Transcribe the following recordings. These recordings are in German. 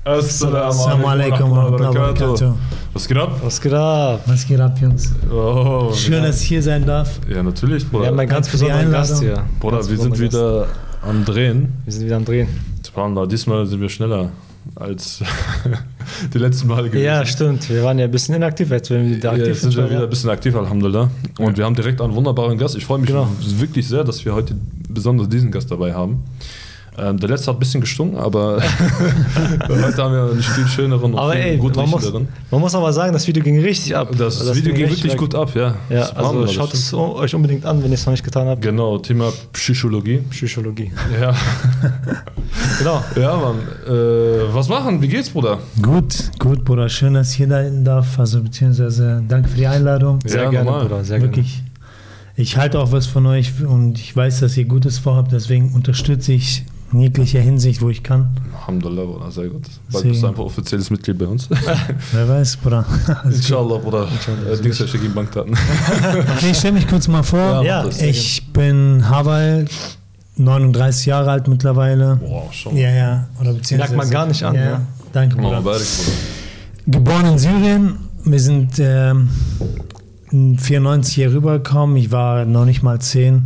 Assalamu alaikum wa rahmatullahi wa barakatuh. Was geht ab? Was geht ab? Was geht ab, Jungs? Oh, schön, dass ich hier sein darf. Ja, natürlich, Bruder. Wir haben einen ganz besonderen Gast hier. Bruder, wir sind wieder am Drehen. Diesmal sind wir schneller als die letzten Male gewesen. Ja, stimmt. Wir waren ja ein bisschen inaktiv. Jetzt sind wir wieder aktiv. Jetzt sind wir wieder ein bisschen aktiv, Alhamdulillah. Und wir haben direkt einen wunderbaren Gast. Ich freue mich wirklich sehr, dass wir heute besonders diesen Gast dabei haben. Der letzte hat ein bisschen gestunken, aber heute haben wir einen viel schöneren und viel gut riechenden. Man muss aber sagen, das Video ging richtig ab. Das Video ging wirklich gut ab, ja. Ja, also schaut es euch unbedingt an, wenn ihr es noch nicht getan habt. Genau, Thema Psychologie. Ja. Genau. Ja, Mann. Was machen? Wie geht's, Bruder? Gut, Bruder. Schön, dass ich hier sein darf. Also, beziehungsweise danke für die Einladung. Sehr gerne, Bruder. Sehr wirklich. Gerne. Ich halte auch was von euch und ich weiß, dass ihr Gutes vorhabt, deswegen unterstütze ich in jeglicher Hinsicht, wo ich kann. Alhamdulillah, Bruder, sehr gut. Bald bist du einfach offizielles Mitglied bei uns. Wer weiß, Bruder. Inshallah, Bruder. Dienstag gegen Bankdaten. Okay, ich stelle mich kurz mal vor. Ja, ich bin Hawal, 39 Jahre alt mittlerweile. Boah, schon. Ja. Oder merkt man gar nicht an. Ja. Danke, Bruder. Bruder. Geboren in Syrien. Wir sind 94 hier rübergekommen. Ich war noch nicht mal 10.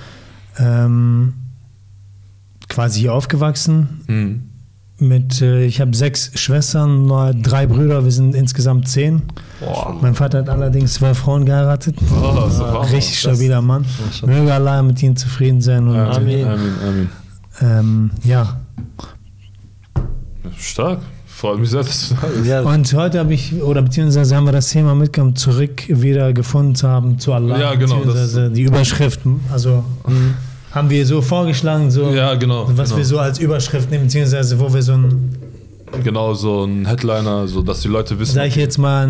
Quasi hier aufgewachsen. Ich habe 6 Schwestern, 3 Brüder, wir sind insgesamt 10. Boah. Mein Vater hat allerdings 2 Frauen geheiratet. Richtig stabiler Mann. Möge Allah mit ihnen zufrieden sein. Und Amen. Ja. Stark. Freut mich sehr, dass du da bist. Ja. Und heute beziehungsweise haben wir das Thema mitgenommen, zurück wieder gefunden zu haben zu Allah. Ja, genau. Beziehungsweise die Überschriften, also haben wir so vorgeschlagen, was wir so als Überschrift nehmen, beziehungsweise wo wir so ein... Genau, so ein Headliner, so dass die Leute wissen... Sag ich jetzt mal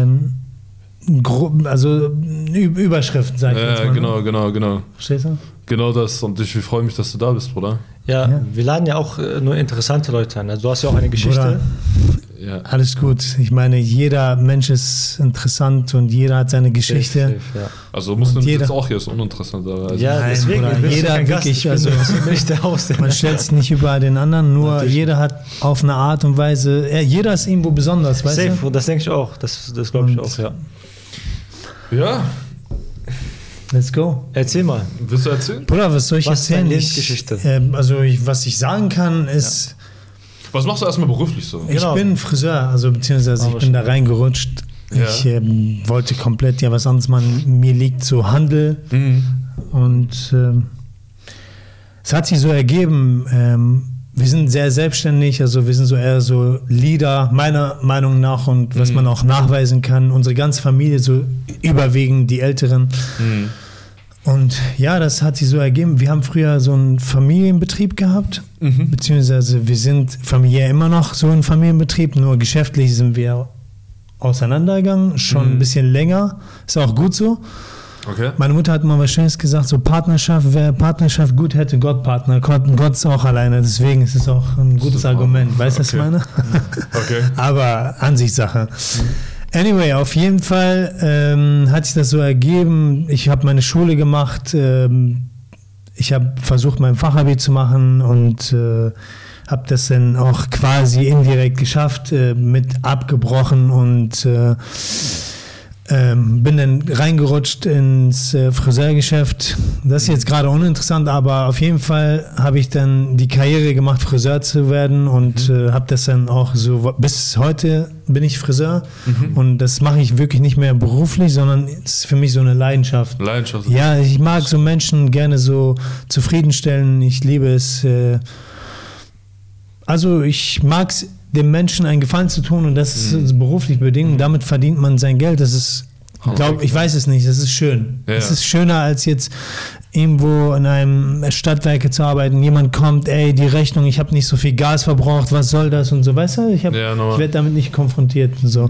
Überschrift, sag ich jetzt mal. Genau. Verstehst du? Genau das, und ich freue mich, dass du da bist, Bruder. Ja, wir laden ja auch nur interessante Leute an. Also du hast ja auch eine Geschichte. Bruder, ja. Alles gut. Ich meine, jeder Mensch ist interessant und jeder hat seine Geschichte. Safe, ja. Also Muslim jetzt auch hier ist uninteressant. Also ja, nein, deswegen. Bruder, jeder wirklich, also man stellt es nicht über den anderen, nur natürlich. Jeder hat auf eine Art und Weise, jeder ist irgendwo besonders, weißt du? Safe, das denke ich auch. Das glaube ich auch, ja. Ja. Let's go. Erzähl mal. Willst du erzählen? Bruder, was soll ich erzählen? Lebensgeschichte? Was ich sagen kann, ist... Was machst du erstmal beruflich so? Ich bin Friseur, beziehungsweise ich bin da reingerutscht. Ja. Ich wollte komplett was anderes machen. Mir liegt so Handel. Und es hat sich so ergeben, wir sind sehr selbstständig, also wir sind so eher so Leader, meiner Meinung nach, und was man auch nachweisen kann. Unsere ganze Familie, so überwiegend die Älteren. Und ja, das hat sich so ergeben. Wir haben früher so einen Familienbetrieb gehabt, beziehungsweise wir sind familiär immer noch so ein Familienbetrieb, nur geschäftlich sind wir auseinandergegangen, schon ein bisschen länger. Ist auch gut so. Okay. Meine Mutter hat mal was Schönes gesagt, so Partnerschaft, wer Partnerschaft gut hätte, Gott Partner. Gott ist auch alleine, deswegen ist es auch ein gutes Argument. Weißt du, was ich meine? Okay. Aber Ansichtssache. Anyway, auf jeden Fall hat sich das so ergeben. Ich habe meine Schule gemacht. Ich habe versucht, mein Fachabi zu machen und habe das dann auch quasi indirekt geschafft, mit abgebrochen und bin dann reingerutscht ins Friseurgeschäft. Das ist jetzt gerade uninteressant, aber auf jeden Fall habe ich dann die Karriere gemacht, Friseur zu werden, und habe das dann auch so, bis heute bin ich Friseur, und das mache ich wirklich nicht mehr beruflich, sondern es ist für mich so eine Leidenschaft. Ja, ich mag so Menschen gerne so zufriedenstellen, ich liebe es. Also ich mag es, dem Menschen einen Gefallen zu tun, und das ist beruflich bedingt. Damit verdient man sein Geld. Das ist, ich weiß es nicht, das ist schön. Es ist schöner, als jetzt irgendwo in einem Stadtwerke zu arbeiten. Jemand kommt, die Rechnung, ich habe nicht so viel Gas verbraucht, was soll das und so, weißt du? Ich werde damit nicht konfrontiert und so.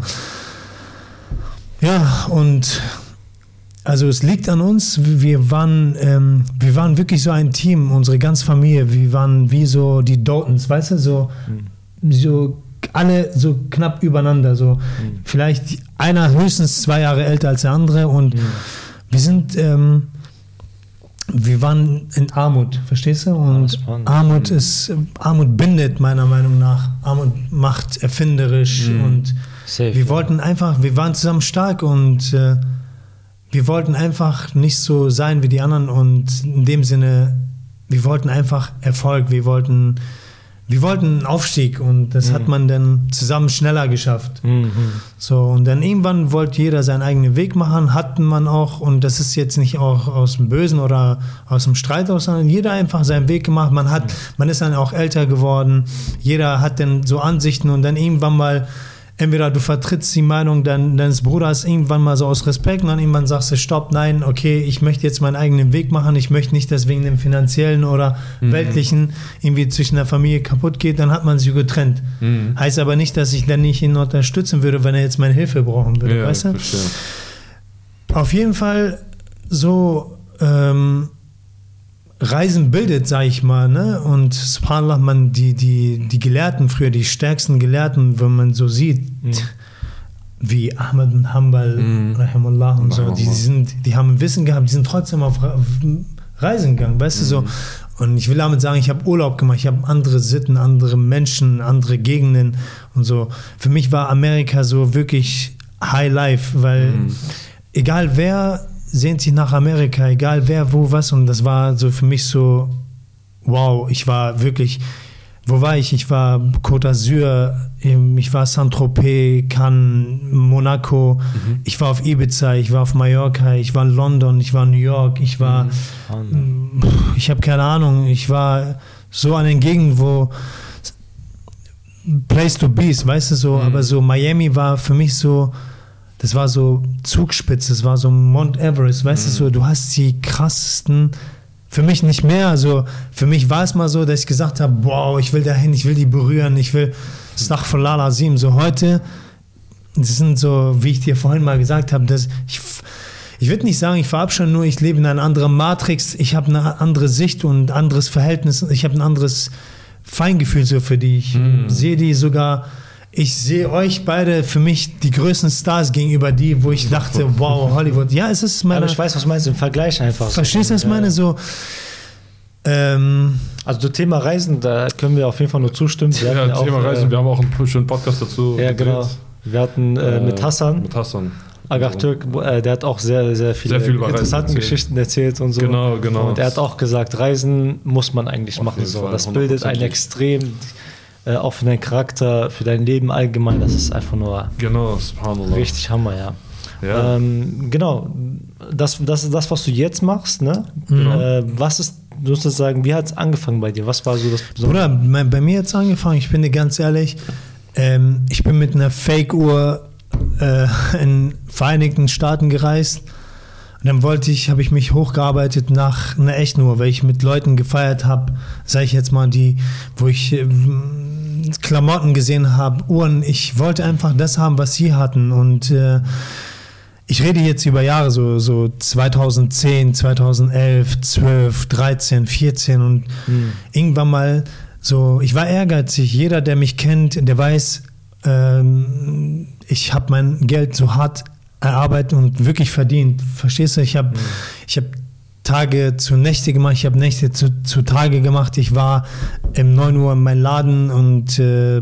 Ja, und also es liegt an uns. Wir waren wirklich so ein Team, unsere ganze Familie. Wir waren wie so die Daltons, weißt du, so alle so knapp übereinander, so vielleicht einer höchstens 2 Jahre älter als der andere, und wir sind wir waren in Armut, verstehst du? Und Armut bindet meiner Meinung nach. Armut macht erfinderisch und safe, wir waren zusammen stark und wir wollten einfach nicht so sein wie die anderen und in dem Sinne, wir wollten einfach Erfolg, wir wollten einen Aufstieg und das hat man dann zusammen schneller geschafft. So, und dann irgendwann wollte jeder seinen eigenen Weg machen, hatten man auch, und das ist jetzt nicht auch aus dem Bösen oder aus dem Streit aus, sondern jeder einfach seinen Weg gemacht. Man ist dann auch älter geworden, jeder hat dann so Ansichten und dann irgendwann mal, entweder du vertrittst die Meinung deines Bruders irgendwann mal so aus Respekt und dann irgendwann sagst du, stopp, nein, okay, ich möchte jetzt meinen eigenen Weg machen, ich möchte nicht, dass wegen dem finanziellen oder weltlichen irgendwie zwischen der Familie kaputt geht, dann hat man sich getrennt. Heißt aber nicht, dass ich dann nicht ihn unterstützen würde, wenn er jetzt meine Hilfe brauchen würde, weißt du? Verstehe. Auf jeden Fall so Reisen bildet, sag ich mal, ne? Und subhanallah, man die Gelehrten früher, die stärksten Gelehrten, wenn man so sieht, wie Ahmad bin Hanbal, rahimahullah und so, die haben Wissen gehabt, die sind trotzdem auf Reisen gegangen, weißt du, so. Und ich will damit sagen, ich habe Urlaub gemacht, ich habe andere Sitten, andere Menschen, andere Gegenden und so. Für mich war Amerika so wirklich High Life, weil egal wer sehnt sich nach Amerika, egal wer, wo, was. Und das war so für mich so, wow, ich war wirklich, wo war ich? Ich war Côte d'Azur, ich war Saint-Tropez, Cannes, Monaco, ich war auf Ibiza, ich war auf Mallorca, ich war in London, ich war in New York, ich habe keine Ahnung, ich war so an den Gegenden, wo Place to be, weißt du, so, aber so Miami war für mich so, das war so Zugspitze, das war so Mount Everest, weißt du, so, du hast die krassesten, für mich nicht mehr, also für mich war es mal so, dass ich gesagt habe, wow, ich will dahin, ich will die berühren, ich will Astaghfirullah Azim, so heute, das sind so, wie ich dir vorhin mal gesagt habe, dass ich würde nicht sagen, ich verabscheue nur, ich lebe in einer anderen Matrix, ich habe eine andere Sicht und ein anderes Verhältnis, ich habe ein anderes Feingefühl so für die, ich sehe die sogar. Ich sehe euch beide für mich die größten Stars gegenüber die, wo ich dachte, wow, Hollywood. Ja, es ist meine... Aber ich weiß, was meinst du, im Vergleich einfach. Verstehst du, was ich meine? So, also das Thema Reisen, da können wir auf jeden Fall nur zustimmen. Ja, das Thema Reisen, wir haben auch einen schönen Podcast dazu gedreht. Genau. Wir hatten mit Hassan. Agar Türk, der hat auch sehr, sehr viele interessante Geschichten erzählt und so. Genau. Und er hat auch gesagt, Reisen muss man eigentlich machen. So. Das bildet einen extrem... auch für deinen Charakter, für dein Leben allgemein, das ist einfach nur richtig Hammer, ja. Genau, das ist das, was du jetzt machst, ne? Was ist, du musst sagen, wie hat es angefangen bei dir? Was war so das Besondere? Bruder, bei mir hat es angefangen, ich bin dir ganz ehrlich, ich bin mit einer Fake-Uhr in Vereinigten Staaten gereist. Und dann habe ich mich hochgearbeitet nach einer echten Uhr, weil ich mit Leuten gefeiert habe, sage ich jetzt mal, wo ich Klamotten gesehen habe, Uhren. Ich wollte einfach das haben, was sie hatten. Und ich rede jetzt über Jahre, so 2010, 2011, 12, 13, 14 und irgendwann mal so, ich war ehrgeizig. Jeder, der mich kennt, der weiß, ich habe mein Geld so hart erarbeitet und wirklich verdient. Verstehst du? Ich habe Tage zu Nächte gemacht, ich habe Nächte zu Tage gemacht. Ich war um 9 Uhr in meinem Laden und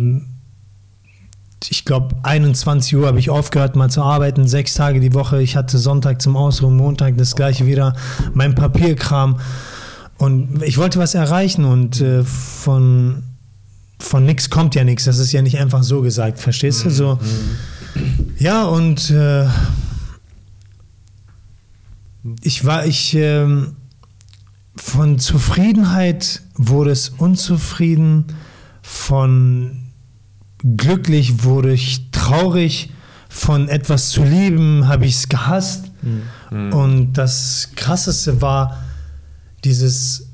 ich glaube 21 Uhr habe ich aufgehört mal zu arbeiten, 6 Tage die Woche. Ich hatte Sonntag zum Ausruhen, Montag das gleiche wieder, mein Papierkram. Und ich wollte was erreichen und von nichts kommt ja nichts. Das ist ja nicht einfach so gesagt, verstehst du? So. Ja, und von Zufriedenheit wurde es unzufrieden, von glücklich wurde ich traurig, von etwas zu lieben habe ich es gehasst. Und das Krasseste war dieses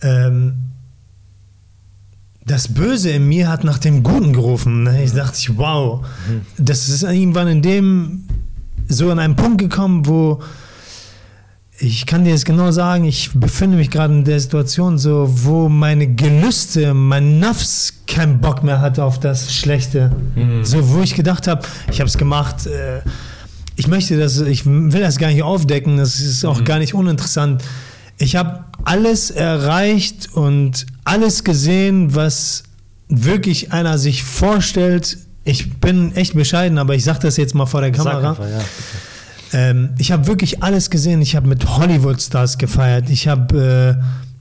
das Böse in mir hat nach dem Guten gerufen. Ich dachte, wow, das ist irgendwann so an einen Punkt gekommen, wo ich kann dir jetzt genau sagen, ich befinde mich gerade in der Situation, so, wo meine Gelüste, mein Nafs keinen Bock mehr hatte auf das Schlechte. So, wo ich gedacht habe, ich habe es gemacht, ich will das gar nicht aufdecken, das ist auch gar nicht uninteressant. Ich habe alles erreicht und alles gesehen, was wirklich einer sich vorstellt. Ich bin echt bescheiden, aber ich sage das jetzt mal vor der Kamera. Sag einfach, ja, ich habe wirklich alles gesehen. Ich habe mit Hollywood-Stars gefeiert. Ich habe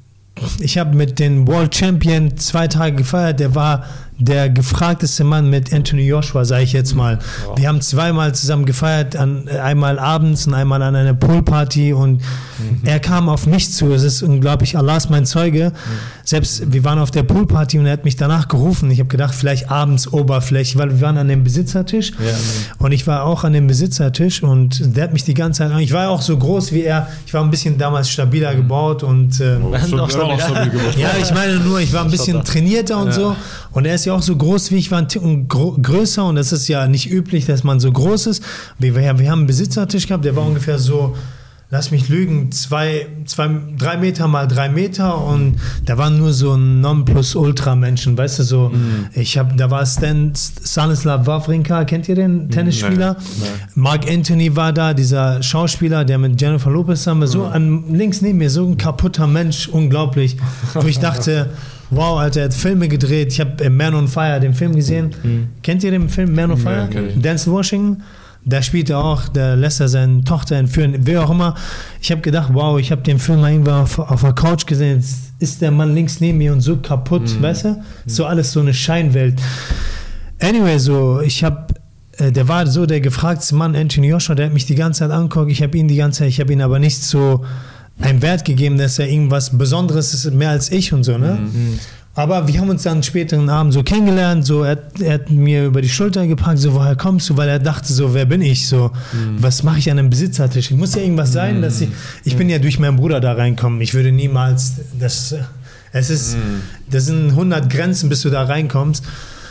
mit den World Champion 2 Tage gefeiert. Der war der gefragteste Mann mit Anthony Joshua, sage ich jetzt mal. Wow. Wir haben 2-mal zusammen gefeiert, einmal abends und einmal an einer Poolparty und er kam auf mich zu. Es ist unglaublich, Allah ist mein Zeuge. Selbst, wir waren auf der Poolparty und er hat mich danach gerufen. Ich habe gedacht, vielleicht abends Oberfläche, weil wir waren an dem Besitzertisch und ich war auch an dem Besitzertisch und der hat mich die ganze Zeit, ich war auch so groß wie er, ich war ein bisschen damals stabiler gebaut und ja, ich meine nur, ich war ein bisschen trainierter und so und er ist ja auch so groß wie ich, war ein Ticken größer und das ist ja nicht üblich, dass man so groß ist. Wir haben einen Besitzertisch gehabt, der war ungefähr so, lass mich lügen, 3 Meter mal 3 Meter und da waren nur so Nonplusultra-Menschen, weißt du, so, da war Stanislav Wawrinka, kennt ihr den Tennisspieler? Nee. Mark Anthony war da, dieser Schauspieler, der mit Jennifer Lopez haben wir so links neben mir, so ein kaputter Mensch, unglaublich, wo ich dachte, wow, Alter, er hat Filme gedreht. Ich habe Man on Fire, den Film gesehen. Kennt ihr den Film Man on Fire? Denzel Washington? Da spielt er auch, da lässt er seine Tochter entführen, wer auch immer. Ich habe gedacht, wow, ich habe den Film mal irgendwann auf der Couch gesehen. Jetzt ist der Mann links neben mir und so kaputt, weißt du? So alles so eine Scheinwelt. Anyway, so, der war so der gefragteste Mann, Anthony Joshua, der hat mich die ganze Zeit angeguckt. Ich habe ihn aber nicht so einen Wert gegeben, dass er irgendwas Besonderes ist, mehr als ich und so, ne? Aber wir haben uns dann späteren Abend so kennengelernt, so, er hat mir über die Schulter gepackt, so, woher kommst du? Weil er dachte so, wer bin ich? So, was mache ich an einem Besitzertisch? Ich muss ja irgendwas sein, dass ich bin ja durch meinen Bruder da reinkommen. Ich würde niemals, das sind 100 Grenzen, bis du da reinkommst.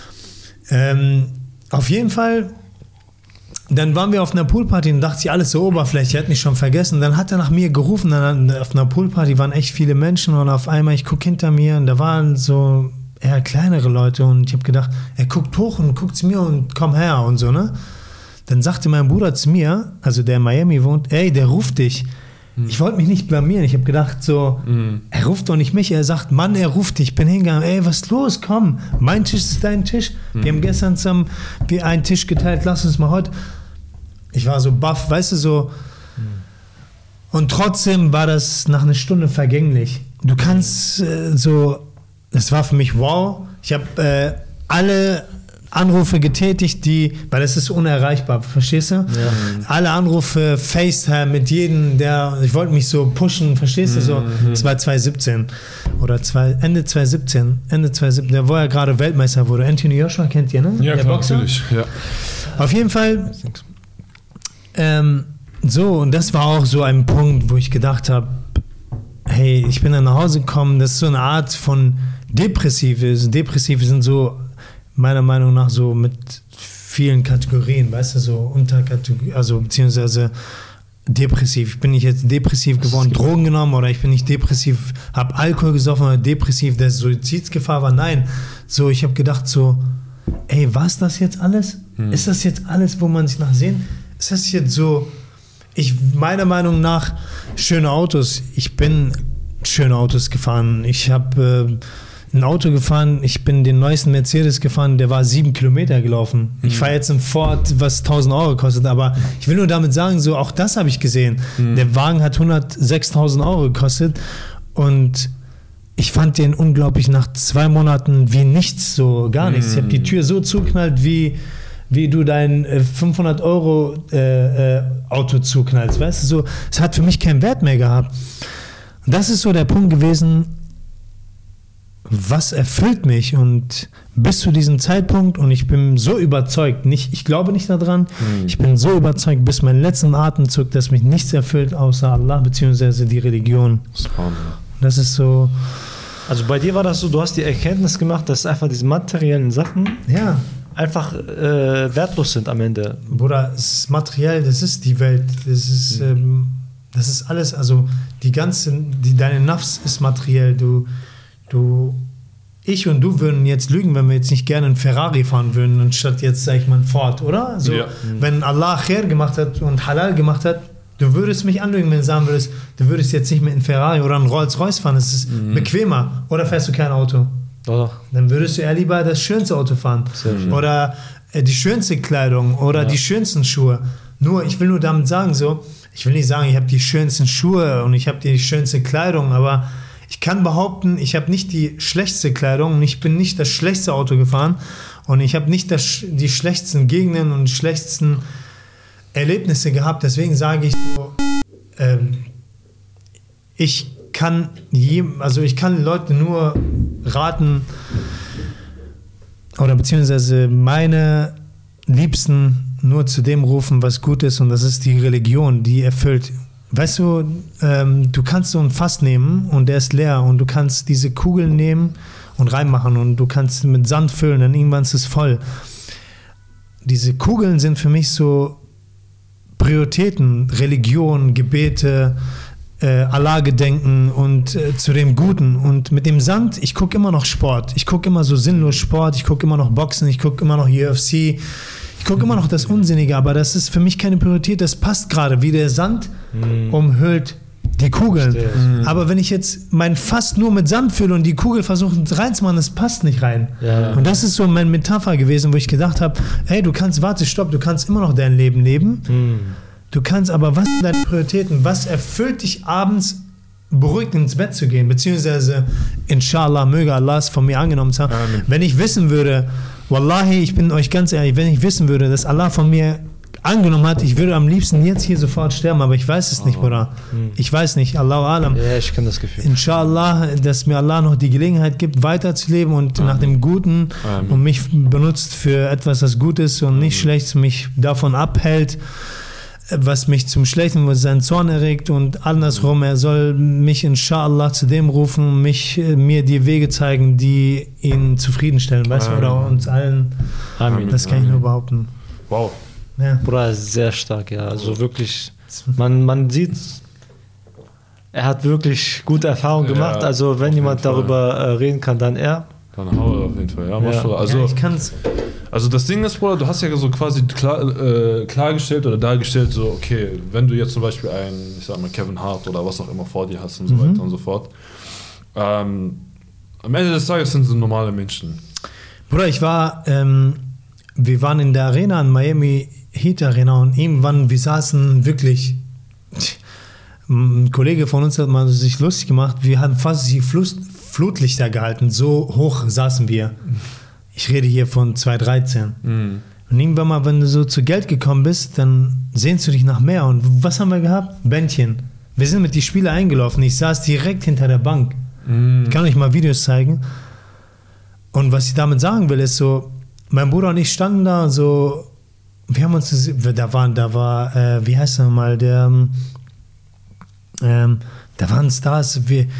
Auf jeden Fall, dann waren wir auf einer Poolparty und dachte ich, alles so Oberfläche, er hat mich schon vergessen. Dann hat er nach mir gerufen, dann auf einer Poolparty waren echt viele Menschen und auf einmal, ich gucke hinter mir und da waren so eher kleinere Leute und ich habe gedacht, er guckt hoch und guckt zu mir und komm her und so, ne? Dann sagte mein Bruder zu mir, also der in Miami wohnt, ey, der ruft dich. Ich wollte mich nicht blamieren, ich habe gedacht so, er ruft doch nicht mich, er sagt, Mann, er ruft dich. Ich bin hingegangen, ey, was ist los, komm, mein Tisch ist dein Tisch. Wir haben gestern zusammen einen Tisch geteilt, lass uns mal heute. Ich war so baff, weißt du, so. Und trotzdem war das nach einer Stunde vergänglich. Du kannst das war für mich wow. Ich habe alle Anrufe getätigt, weil das ist unerreichbar, verstehst du? Ja. Alle Anrufe, FaceTime mit jedem, ich wollte mich so pushen, verstehst du? So, das war 2017 oder Ende 2017, der wo er gerade Weltmeister wurde. Anthony Joshua kennt ihr, ne? Ja, der klar, Boxer? Natürlich. Ja. Auf jeden Fall, und das war auch so ein Punkt, wo ich gedacht habe, hey, ich bin dann nach Hause gekommen, das ist so eine Art von Depressive sind so meiner Meinung nach so mit vielen Kategorien, weißt du, so Unterkategorien, also beziehungsweise depressiv. Bin ich jetzt depressiv geworden, Drogen genommen oder ich bin nicht depressiv, habe Alkohol gesoffen oder depressiv, der Suizidsgefahr war? Nein. So, ich habe gedacht so, ey, war es das jetzt alles? Ist das jetzt alles, wo man sich nach sehen? Ist das jetzt so, meiner Meinung nach, schöne Autos. Ich bin schöne Autos gefahren. Ich habe ein Auto gefahren, ich bin den neuesten Mercedes gefahren, der war 7 Kilometer gelaufen. Ich fahre jetzt einen Ford, was 1.000 Euro kostet, aber ich will nur damit sagen, so auch das habe ich gesehen. Der Wagen hat 6.000 Euro gekostet und ich fand den unglaublich nach 2 Monaten wie nichts, so gar nichts. Ich habe die Tür so zugeknallt, wie du dein 500 Euro Auto zuknallst, weißt du, so, es hat für mich keinen Wert mehr gehabt. Und das ist so der Punkt gewesen, was erfüllt mich und bis zu diesem Zeitpunkt, und ich bin so überzeugt, ich glaube nicht daran, ich bin so überzeugt bis meinen letzten Atemzug, dass mich nichts erfüllt außer Allah bzw. die Religion. Das ist so. Also bei dir war das so, du hast die Erkenntnis gemacht, dass einfach diese materiellen Sachen einfach wertlos sind am Ende. Bruder, es ist materiell, das ist die Welt, das ist alles, also deine Nafs ist materiell, ich und du würden jetzt lügen, wenn wir jetzt nicht gerne einen Ferrari fahren würden, anstatt jetzt, sag ich mal, einen Ford, oder? Also, wenn Allah Khair gemacht hat und Halal gemacht hat, Du würdest mich anlügen, wenn du sagen würdest, du würdest jetzt nicht mit einem Ferrari oder einem Rolls-Royce fahren, das ist bequemer. Oder fährst du kein Auto? Doch. Dann würdest du eher lieber das schönste Auto fahren. Oder die schönste Kleidung oder die schönsten Schuhe. Ich will nur damit sagen, ich will nicht sagen, ich habe die schönsten Schuhe und ich habe die schönste Kleidung, aber ich kann behaupten, ich habe nicht die schlechteste Kleidung und ich bin nicht das schlechteste Auto gefahren und ich habe nicht die schlechtesten Gegenden und die schlechtesten Erlebnisse gehabt. Deswegen sage ich ich kann Leuten nur raten oder beziehungsweise meine Liebsten nur zu dem rufen, was gut ist, und das ist die Religion, die erfüllt. Weißt du, du kannst so ein Fass nehmen und der ist leer und du kannst diese Kugeln nehmen und reinmachen und du kannst mit Sand füllen, dann irgendwann ist es voll. Diese Kugeln sind für mich so Prioritäten, Religion, Gebete, Allah-Gedenken und zu dem Guten. Und mit dem Sand, ich gucke immer noch Sport. Ich gucke immer so sinnlos Sport, ich gucke immer noch Boxen, ich gucke immer noch UFC, ich gucke immer noch das Unsinnige, aber das ist für mich keine Priorität, das passt gerade, wie der Sand umhüllt die Kugeln. Aber wenn ich jetzt mein Fass nur mit Sand fülle und die Kugel versuche reinzumachen, das passt nicht rein. Ja. Und das ist so meine Metapher gewesen, wo ich gedacht habe, hey, du kannst immer noch dein Leben leben. Du kannst aber, was sind deine Prioritäten? Was erfüllt dich abends, beruhigt ins Bett zu gehen? Beziehungsweise, inshallah, möge Allah es von mir angenommen haben. Amen. Wenn ich wissen würde, Wallahi, ich bin euch ganz ehrlich, wenn ich wissen würde, dass Allah von mir angenommen hat, ich würde am liebsten jetzt hier sofort sterben, aber ich weiß es nicht, Bruder. Ich weiß nicht, Allahu Alam. Ja, ich kenne das Gefühl. Inshallah, dass mir Allah noch die Gelegenheit gibt, weiterzuleben und nach dem Guten und mich benutzt für etwas, das gut ist und nicht schlecht, mich davon abhält, was mich zum Schlechten, was seinen Zorn erregt, und andersrum, er soll mich inshallah zu dem rufen, mir die Wege zeigen, die ihn zufriedenstellen, weißt du, oder uns allen. Amen. Das kann ich nur behaupten. Wow. Ja. Bruder, sehr stark, ja. Also wirklich, man sieht, er hat wirklich gute Erfahrungen gemacht. Ja, also wenn jemand darüber reden kann, dann er. Dann hau er auf jeden Fall, ja. Also, ja, ich kann's. Also das Ding ist, Bruder, du hast ja so quasi klargestellt oder dargestellt, so, okay, wenn du jetzt zum Beispiel einen, ich sag mal, Kevin Hart oder was auch immer vor dir hast und so weiter und so fort, am Ende des Tages sind sie normale Menschen. Bruder, wir waren in der Arena, in Miami Heat Arena, und irgendwann, wir saßen wirklich, ein Kollege von uns hat mal sich lustig gemacht, wir haben fast die Flutlichter gehalten, so hoch saßen wir. Ich rede hier von 2013. Und irgendwann mal, wenn du so zu Geld gekommen bist, dann sehnst du dich nach mehr. Und was haben wir gehabt? Bändchen. Wir sind mit die Spieler eingelaufen. Ich saß direkt hinter der Bank. Ich kann euch mal Videos zeigen. Und was ich damit sagen will, ist so, mein Bruder und ich standen da so, wir haben uns, da war, wie heißt er mal, da waren Stars,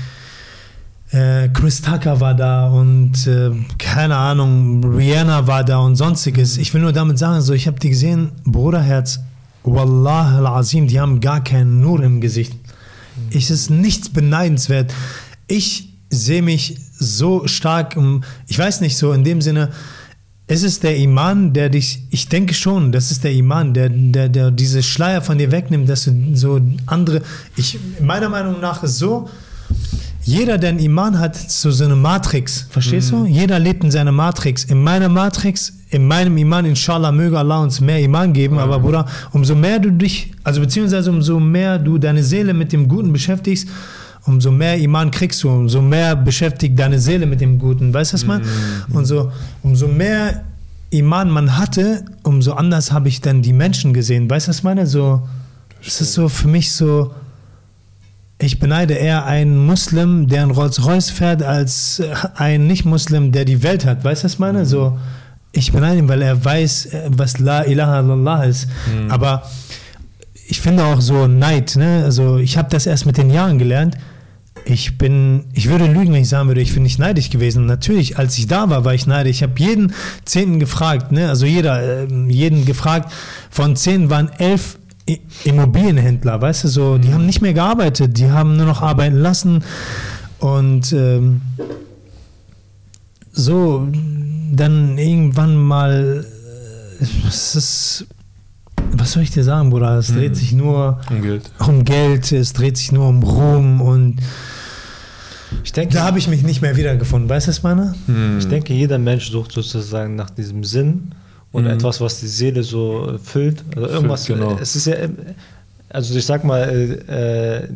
Chris Tucker war da und keine Ahnung, Rihanna war da und sonstiges. Ich will nur damit sagen, so, ich habe die gesehen, Bruderherz, Wallah al-Azim, die haben gar keinen Nur im Gesicht. Es ist nichts beneidenswert. Ich sehe mich so stark, ich weiß nicht, so in dem Sinne, es ist der Iman, der dich, ich denke schon, das ist der Iman, der diese Schleier von dir wegnimmt, dass du so andere, meiner Meinung nach ist so, jeder, der einen Iman hat, so eine Matrix, verstehst du? Jeder lebt in seiner Matrix. In meiner Matrix, in meinem Iman, inshallah, möge Allah uns mehr Iman geben, aber Bruder, umso mehr du dich, also beziehungsweise umso mehr du deine Seele mit dem Guten beschäftigst, umso mehr Iman kriegst du, umso mehr beschäftigt deine Seele mit dem Guten, weißt du, was man? Und so, umso mehr Iman man hatte, umso anders habe ich dann die Menschen gesehen, weißt du, was ich meine? So, es ist so für mich so, ich beneide eher einen Muslim, der ein Rolls-Royce fährt, als einen Nicht-Muslim, der die Welt hat. Weißt du, was ich meine? So, ich beneide ihn, weil er weiß, was La ilaha illallah ist. Aber ich finde auch so Neid, ne? Also ich habe das erst mit den Jahren gelernt. Ich würde lügen, wenn ich sagen würde, ich bin nicht neidisch gewesen. Natürlich, als ich da war ich neidisch. Ich habe jeden 10. gefragt, ne? Also jeden gefragt. Von 10 waren 11 Immobilienhändler, weißt du, so, die haben nicht mehr gearbeitet, die haben nur noch arbeiten lassen und so, dann irgendwann mal, was was soll ich dir sagen, Bruder? Es dreht sich nur um Geld, es dreht sich nur um Ruhm und ich denke, da habe ich mich nicht mehr wiedergefunden. Weißt du, was ich meine? Ich denke, jeder Mensch sucht sozusagen nach diesem Sinn und etwas, was die Seele so füllt. Also irgendwas, es ist ja, also ich sag mal,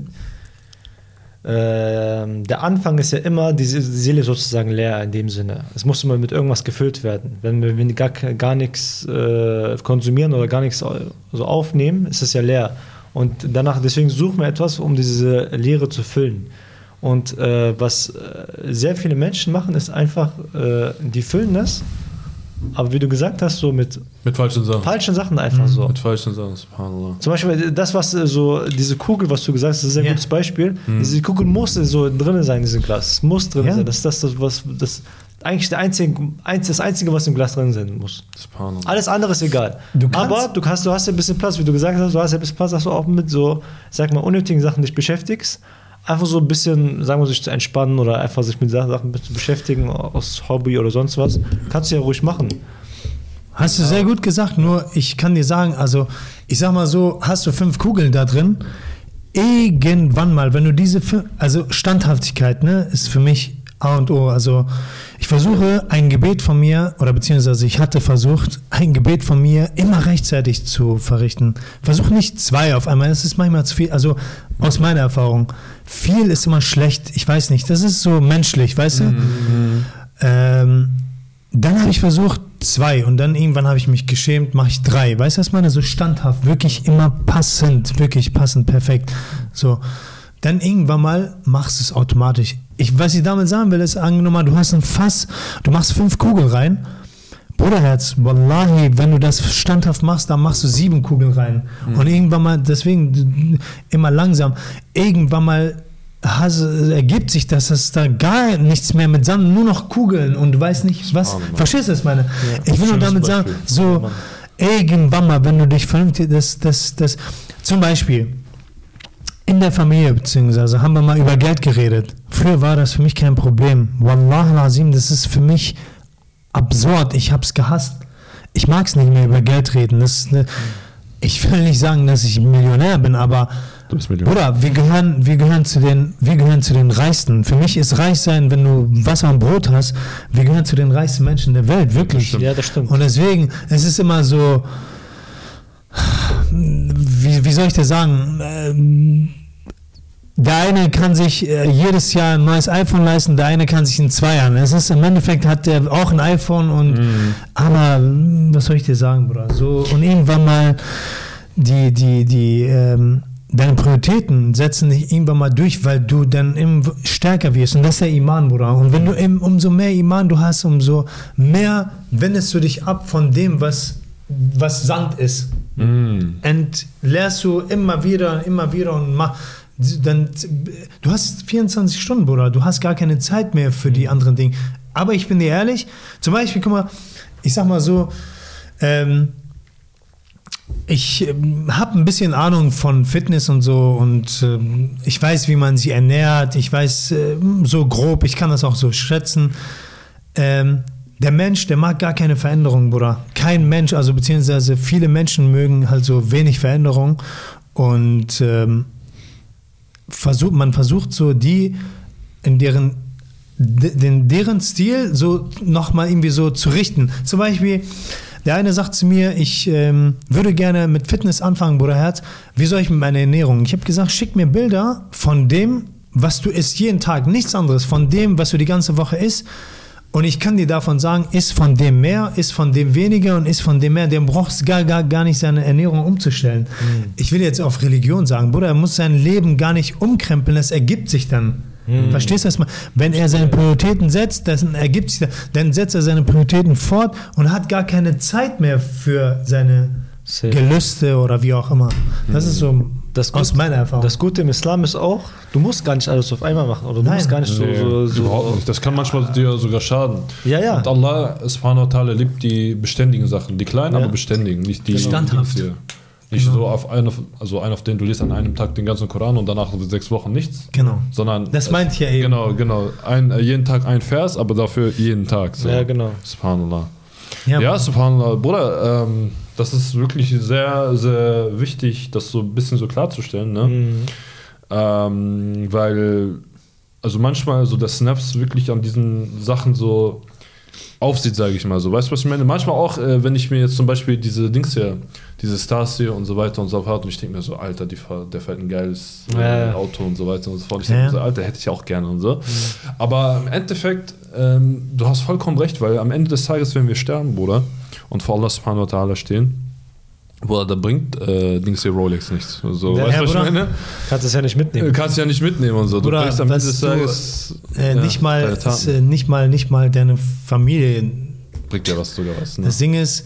der Anfang ist ja immer die Seele sozusagen leer in dem Sinne. Es muss immer mit irgendwas gefüllt werden. Wenn wir gar nichts konsumieren oder gar nichts so aufnehmen, ist es ja leer. Und danach, deswegen suchen wir etwas, um diese Leere zu füllen. Und was sehr viele Menschen machen, ist einfach, die füllen das, aber wie du gesagt hast, so mit falschen Sachen. Falschen Sachen einfach so. Mit falschen Sachen, subhanallah. Zum Beispiel das, was so, diese Kugel, was du gesagt hast, das ist ein sehr gutes Beispiel. Diese Kugel muss so drin sein in diesem Glas. Es muss drin sein. Das ist das eigentlich das Einzige, was im Glas drin sein muss. Alles andere ist egal. Aber du hast ja ein bisschen Platz, wie du gesagt hast, du hast ja ein bisschen Platz, dass du auch mit so, sag mal, unnötigen Sachen dich beschäftigst. Einfach so ein bisschen, sagen wir, sich zu entspannen oder einfach sich mit Sachen ein bisschen zu beschäftigen, aus Hobby oder sonst was. Kannst du ja ruhig machen. Hast du sehr gut gesagt, nur ich kann dir sagen, also ich sag mal so, hast du 5 Kugeln da drin, irgendwann mal, wenn du diese, also Standhaftigkeit, ne, ist für mich A und O, also ich versuche ein Gebet von mir, oder beziehungsweise ich hatte versucht, ein Gebet von mir immer rechtzeitig zu verrichten. Versuch nicht 2 auf einmal, das ist manchmal zu viel, also aus meiner Erfahrung, viel ist immer schlecht, ich weiß nicht, das ist so menschlich, weißt du? Dann habe ich versucht 2 und dann irgendwann habe ich mich geschämt, mache ich 3, weißt du, was ich meine? So standhaft, wirklich immer passend, wirklich passend, perfekt, so. Dann irgendwann mal machst du es automatisch. Was ich damit sagen will, ist, angenommen, du hast ein Fass, du machst 5 Kugeln rein. Bruderherz, wallahi, wenn du das standhaft machst, dann machst du 7 Kugeln rein. Und irgendwann mal, deswegen immer langsam, irgendwann mal ergibt sich das, dass da gar nichts mehr mit Sand, nur noch Kugeln und du weißt nicht, was. Verstehst du das, meine? Ja, ich will nur damit sagen, so, irgendwann mal, wenn du dich vernünftig, das zum Beispiel, in der Familie, beziehungsweise haben wir mal über Geld geredet. Früher war das für mich kein Problem. Wallah al-Azim, das ist für mich absurd. Ich hab's gehasst. Ich mag es nicht mehr über Geld reden. Ich will nicht sagen, dass ich Millionär bin, aber Bruder, wir gehören zu den Reichsten. Für mich ist reich sein, wenn du Wasser und Brot hast, wir gehören zu den reichsten Menschen der Welt, wirklich. Ja, das stimmt. Und deswegen, es ist immer so, wie soll ich das sagen? Der eine kann sich jedes Jahr ein neues iPhone leisten, der eine kann sich in 2 Jahren. Es ist im Endeffekt hat der auch ein iPhone und aber was soll ich dir sagen, Bruder? So und irgendwann mal deine Prioritäten setzen dich irgendwann mal durch, weil du dann stärker wirst und das ist der Iman, Bruder. Und wenn du umso mehr Iman du hast, umso mehr wendest du dich ab von dem, was Sand ist. Entleerst du immer wieder und dann, du hast 24 Stunden, Bruder, du hast gar keine Zeit mehr für die anderen Dinge. Aber ich bin dir ehrlich, zum Beispiel, guck mal, ich sag mal so, ich habe ein bisschen Ahnung von Fitness und so und ich weiß, wie man sich ernährt, ich weiß so grob, ich kann das auch so schätzen. Der Mensch, der mag gar keine Veränderung, Bruder. Kein Mensch, also beziehungsweise viele Menschen mögen halt so wenig Veränderung und man versucht so die in deren Stil so nochmal irgendwie so zu richten. Zum Beispiel, der eine sagt zu mir, ich würde gerne mit Fitness anfangen, Bruderherz. Wie soll ich mit meiner Ernährung? Ich habe gesagt, schick mir Bilder von dem, was du isst jeden Tag. Nichts anderes, von dem, was du die ganze Woche isst. Und ich kann dir davon sagen, isst von dem mehr, isst von dem weniger und isst von dem mehr. Der braucht gar nicht seine Ernährung umzustellen. Ich will jetzt auf Religion sagen, Bruder, er muss sein Leben gar nicht umkrempeln, das ergibt sich dann. Verstehst du das mal? Wenn er seine Prioritäten setzt, dann ergibt sich das, dann setzt er seine Prioritäten fort und hat gar keine Zeit mehr für seine Gelüste oder wie auch immer. Das ist so aus meiner Erfahrung. Das Gute im Islam ist auch, du musst gar nicht alles auf einmal machen. Oder du musst gar nicht so überhaupt nicht. Das kann manchmal dir sogar schaden. Ja. Und Allah subhanahu wa ta'ala liebt die beständigen Sachen. Die kleinen, aber beständigen. Nicht die standhaft. Nicht so auf einen, auf den du liest an einem Tag den ganzen Koran und danach 6 Wochen nichts. Genau. Sondern das meint ich ja eben. Genau. Jeden Tag ein Vers, aber dafür jeden Tag. So. Ja, genau. Subhanallah. Ja, subhanallah. Bruder, das ist wirklich sehr, sehr wichtig, das so ein bisschen so klarzustellen, ne? Weil, also manchmal so das Snaps wirklich an diesen Sachen so aufsieht, sage ich mal so. Weißt du, was ich meine? Manchmal auch, wenn ich mir jetzt zum Beispiel diese Dings hier, diese Stars hier und so weiter und so fort, und ich denke mir so, Alter, der fährt ein geiles Auto und so weiter und so fort. Ich denke mir so, Alter, hätte ich auch gerne und so. Aber im Endeffekt, du hast vollkommen recht, weil am Ende des Tages, wenn wir sterben, Bruder, und vor Allah subhanahu wa ta'ala stehen, Bruder, da bringt Dings hier Rolex nichts. So, weißt du, was ich meine? Kannst es ja nicht mitnehmen. Kannst ja nicht mitnehmen und so. Du Bruder, bringst am Ende des Tages nicht mal deine Familie. Bringt ja was sogar was. Ne? Das Ding ist,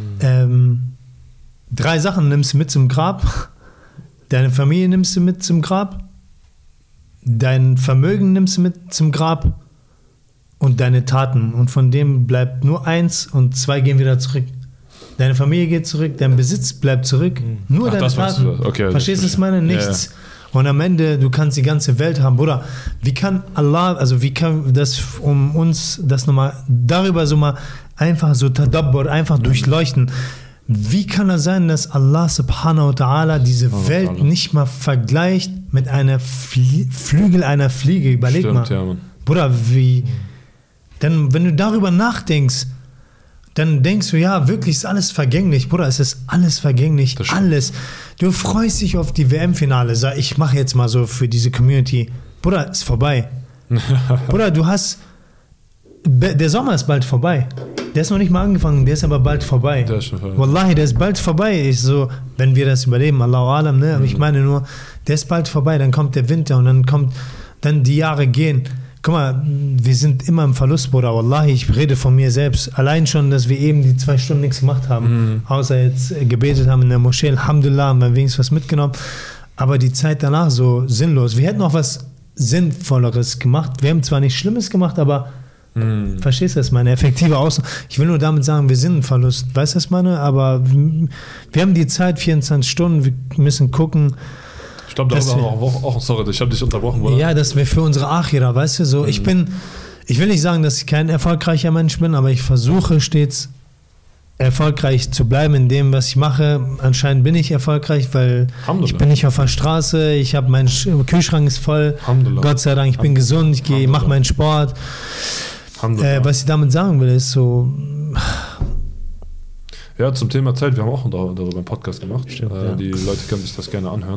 3 Sachen nimmst du mit zum Grab. Deine Familie nimmst du mit zum Grab. Dein Vermögen nimmst du mit zum Grab. Und deine Taten. Und von dem bleibt nur 1 und 2 gehen wieder zurück. Deine Familie geht zurück, dein Besitz bleibt zurück. Nur deine Taten. Okay, verstehst du, was ich meine? Nichts. Ja. Und am Ende, du kannst die ganze Welt haben. Bruder, wie kann Allah, also wie kann das, um uns das nochmal, darüber so mal einfach so tadabbur, einfach durchleuchten. Wie kann es sein, dass Allah subhanahu wa ta'ala diese Welt nicht mal vergleicht mit einer Flügel einer Fliege? Überleg mal. Ja, Bruder, wie, denn wenn du darüber nachdenkst, dann denkst du, ja, wirklich ist alles vergänglich. Bruder, es ist alles vergänglich. Alles. Du freust dich auf die WM-Finale. Ich mache jetzt mal so für diese Community. Bruder, ist vorbei. Bruder, der Sommer ist bald vorbei. Der ist noch nicht mal angefangen, der ist aber bald vorbei. Der ist schon vorbei. Wallahi, der ist bald vorbei. Ich so, wenn wir das überleben, Allahu Alam, ne? Aber ich meine nur, der ist bald vorbei. Dann kommt der Winter und dann die Jahre gehen. Guck mal, wir sind immer im Verlust, Bruder. Wallahi, ich rede von mir selbst. Allein schon, dass wir eben die 2 Stunden nichts gemacht haben, außer jetzt gebetet haben in der Moschee. Alhamdulillah, haben wir wenigstens was mitgenommen. Aber die Zeit danach so sinnlos. Wir hätten auch was Sinnvolleres gemacht. Wir haben zwar nichts Schlimmes gemacht, aber verstehst du das, meine effektive Ausdruck? Ich will nur damit sagen, wir sind ein Verlust. Weißt du das, meine? Aber wir haben die Zeit, 24 Stunden, wir müssen gucken. Ich glaube, da haben wir auch, sorry, ich habe dich unterbrochen, oder? Ja, dass wir für unsere Achira, weißt du, so, ich will nicht sagen, dass ich kein erfolgreicher Mensch bin, aber ich versuche stets erfolgreich zu bleiben in dem, was ich mache. Anscheinend bin ich erfolgreich, weil ich bin nicht auf der Straße, mein Kühlschrank ist voll, Gott sei Dank, ich bin gesund, ich mache meinen Sport. Was ich damit sagen will, ist so... Ja, zum Thema Zeit, wir haben auch darüber einen Podcast gemacht. Stimmt, die Leute können sich das gerne anhören.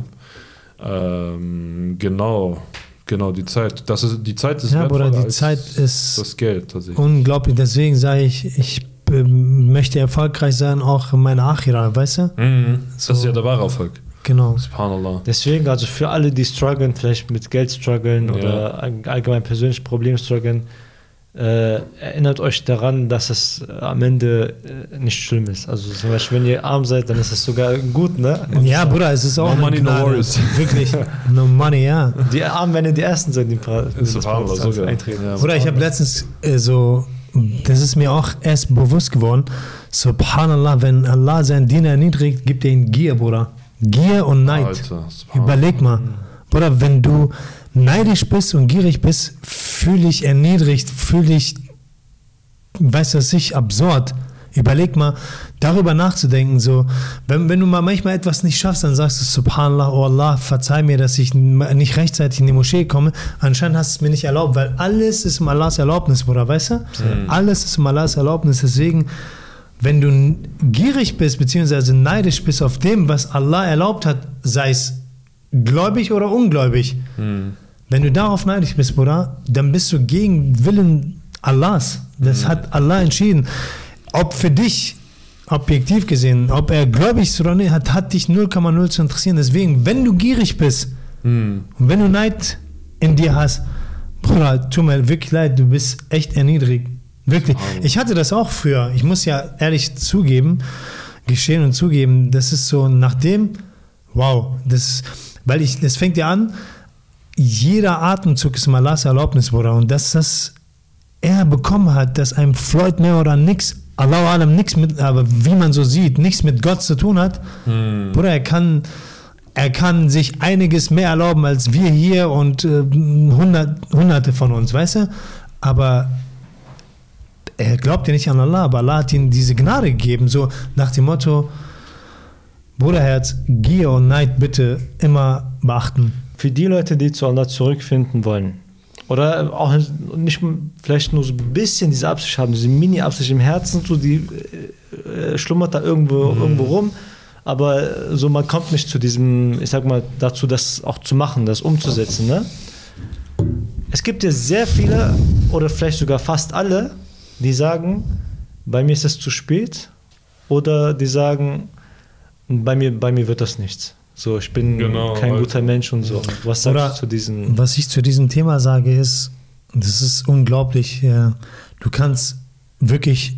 Genau, die Zeit. Die Zeit ist wertvoller die Zeit ist das Geld tatsächlich. Unglaublich. Deswegen sage ich möchte erfolgreich sein, auch in meiner Achira, weißt du? Das ist ja der wahre Erfolg. Genau. Subhanallah. Deswegen, also für alle, die strugglen, vielleicht mit Geld strugglen oder allgemein persönlich Problem strugglen, erinnert euch daran, dass es am Ende nicht schlimm ist. Also zum Beispiel, wenn ihr arm seid, dann ist es sogar gut, ne? Ja, Bruder, es ist auch no money, no worries. Wirklich, no money, ja. Die Armen werden die Ersten sein, die eintreten. Ja, Bruder, ich habe letztens das ist mir auch erst bewusst geworden, Subhanallah, wenn Allah seinen Diener erniedrigt, gibt er ihm Gier, Bruder. Gier und Neid. Alter, überleg mal. Bruder, wenn du neidisch bist und gierig bist, fühle ich erniedrigt, absurd. Überleg mal, darüber nachzudenken, so, wenn du mal manchmal etwas nicht schaffst, dann sagst du, Subhanallah, oh Allah, verzeih mir, dass ich nicht rechtzeitig in die Moschee komme. Anscheinend hast du es mir nicht erlaubt, weil alles ist um Allahs Erlaubnis, Bruder, weißt du? Alles ist um Allahs Erlaubnis, deswegen, wenn du gierig bist, beziehungsweise neidisch bist auf dem, was Allah erlaubt hat, sei es gläubig oder ungläubig, wenn du darauf neidisch bist, Bruder, dann bist du gegen Willen Allahs. Das hat Allah entschieden. Ob für dich, objektiv gesehen, ob er gläubig ist oder nicht, hat dich 0,0 zu interessieren. Deswegen, wenn du gierig bist und wenn du Neid in dir hast, Bruder, tut mir wirklich leid, du bist echt erniedrigt. Wirklich. Ich hatte das auch früher. Ich muss ja ehrlich gestehen und zugeben, das ist so nachdem, das fängt ja an, jeder Atemzug ist Allahs Erlaubnis, Bruder. Und dass er bekommen hat, dass einem Floyd mehr oder nichts, Allahu Alam, nichts mit, aber wie man so sieht, nichts mit Gott zu tun hat. Bruder, er kann sich einiges mehr erlauben als wir hier und Hunderte von uns, weißt du? Aber er glaubt ja nicht an Allah, aber Allah hat ihm diese Gnade gegeben, so nach dem Motto, Bruderherz, Gier und Neid bitte immer beachten. Für die Leute, die zu Allah zurückfinden wollen, oder auch nicht vielleicht nur so ein bisschen diese Absicht haben, diese Mini-Absicht im Herzen, so die schlummert da irgendwo rum, aber so man kommt nicht zu diesem, ich sag mal, dazu, das auch zu machen, das umzusetzen. Ne? Es gibt ja sehr viele, oder vielleicht sogar fast alle, die sagen, bei mir ist es zu spät, oder die sagen, bei mir wird das nichts. So, ich bin kein guter Mensch und so. Was sagst du zu diesem? Was ich zu diesem Thema sage ist, das ist unglaublich. Du kannst wirklich,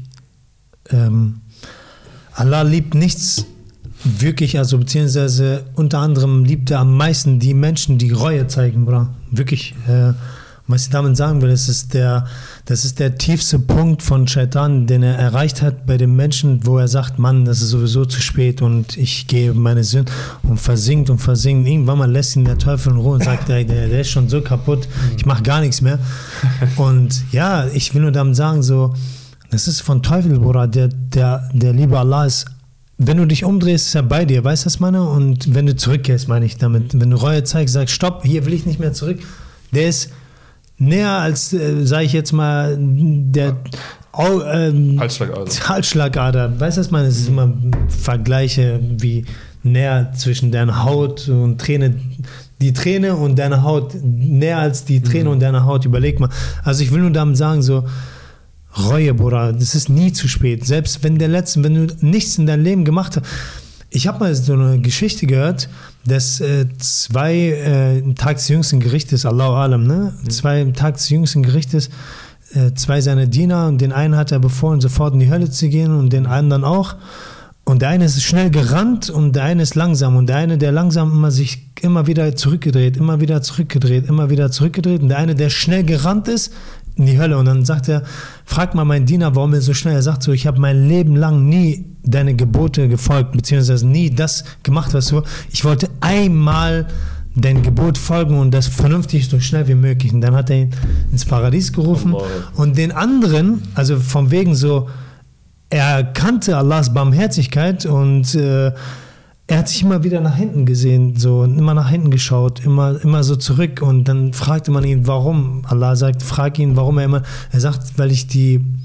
Allah liebt nichts wirklich, also beziehungsweise unter anderem liebt er am meisten die Menschen, die Reue zeigen, Bruder. Wirklich, was ich damit sagen will, das ist der tiefste Punkt von Shaitan, den er erreicht hat bei den Menschen, wo er sagt, Mann, das ist sowieso zu spät und ich gehe meine Sünden und versinkt. Irgendwann mal lässt ihn der Teufel in Ruhe und sagt, der ist schon so kaputt, ich mache gar nichts mehr. Und ja, ich will nur damit sagen, so, das ist von Teufel, Bruder, der liebe Allah ist, wenn du dich umdrehst, ist er bei dir, weißt du, was ich meine? Und wenn du zurückgehst, meine ich damit, wenn du Reue zeigst, sagst, stopp, hier will ich nicht mehr zurück, der ist näher als, sage ich jetzt mal, der Halsschlagader. Weißt du, was ich meine? Es ist immer Vergleiche wie näher zwischen deiner Haut und Träne. Die Träne und deine Haut, näher als die Träne und deine Haut. Überleg mal. Also ich will nur damit sagen, so, Reue, Bruder, das ist nie zu spät. Selbst wenn du nichts in deinem Leben gemacht hast. Ich habe mal so eine Geschichte gehört, dass zwei Tag des jüngsten Gerichtes, Allahu Alam, ne? Zwei Tag des jüngsten Gerichtes, zwei seiner Diener, und den einen hat er befohlen, sofort in die Hölle zu gehen und den anderen auch. Und der eine ist schnell gerannt und der eine ist langsam. Und der eine, der langsam sich immer wieder zurückgedreht. Und der eine, der schnell gerannt ist, in die Hölle. Und dann sagt er, frag mal meinen Diener, warum er so schnell. Er sagt so, ich habe mein Leben lang nie deine Gebote gefolgt, beziehungsweise nie das gemacht, was du. Ich wollte einmal dein Gebot folgen und das vernünftig, so schnell wie möglich. Und dann hat er ihn ins Paradies gerufen. Und den anderen, also von wegen so, er kannte Allahs Barmherzigkeit und er hat sich immer wieder nach hinten gesehen, so, und immer nach hinten geschaut, immer so zurück, und dann fragte man ihn, warum. Allah sagt, frag ihn, warum er sagt, weil ich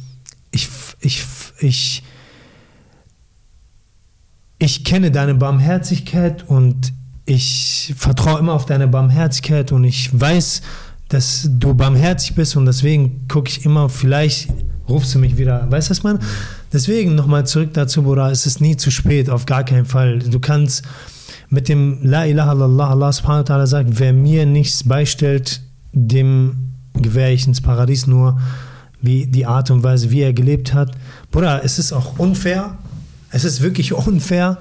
kenne deine Barmherzigkeit und ich vertraue immer auf deine Barmherzigkeit und ich weiß, dass du barmherzig bist, und deswegen gucke ich immer, vielleicht rufst du mich wieder. Weißt du, was man? Deswegen nochmal zurück dazu, Bruder, es ist nie zu spät, auf gar keinen Fall. Du kannst mit dem La ilaha illallah, Allah subhanahu wa ta'ala sagt, wer mir nichts beistellt, dem gewähre ich ins Paradies, nur wie die Art und Weise, wie er gelebt hat. Bruder, es ist auch unfair. Es ist wirklich unfair.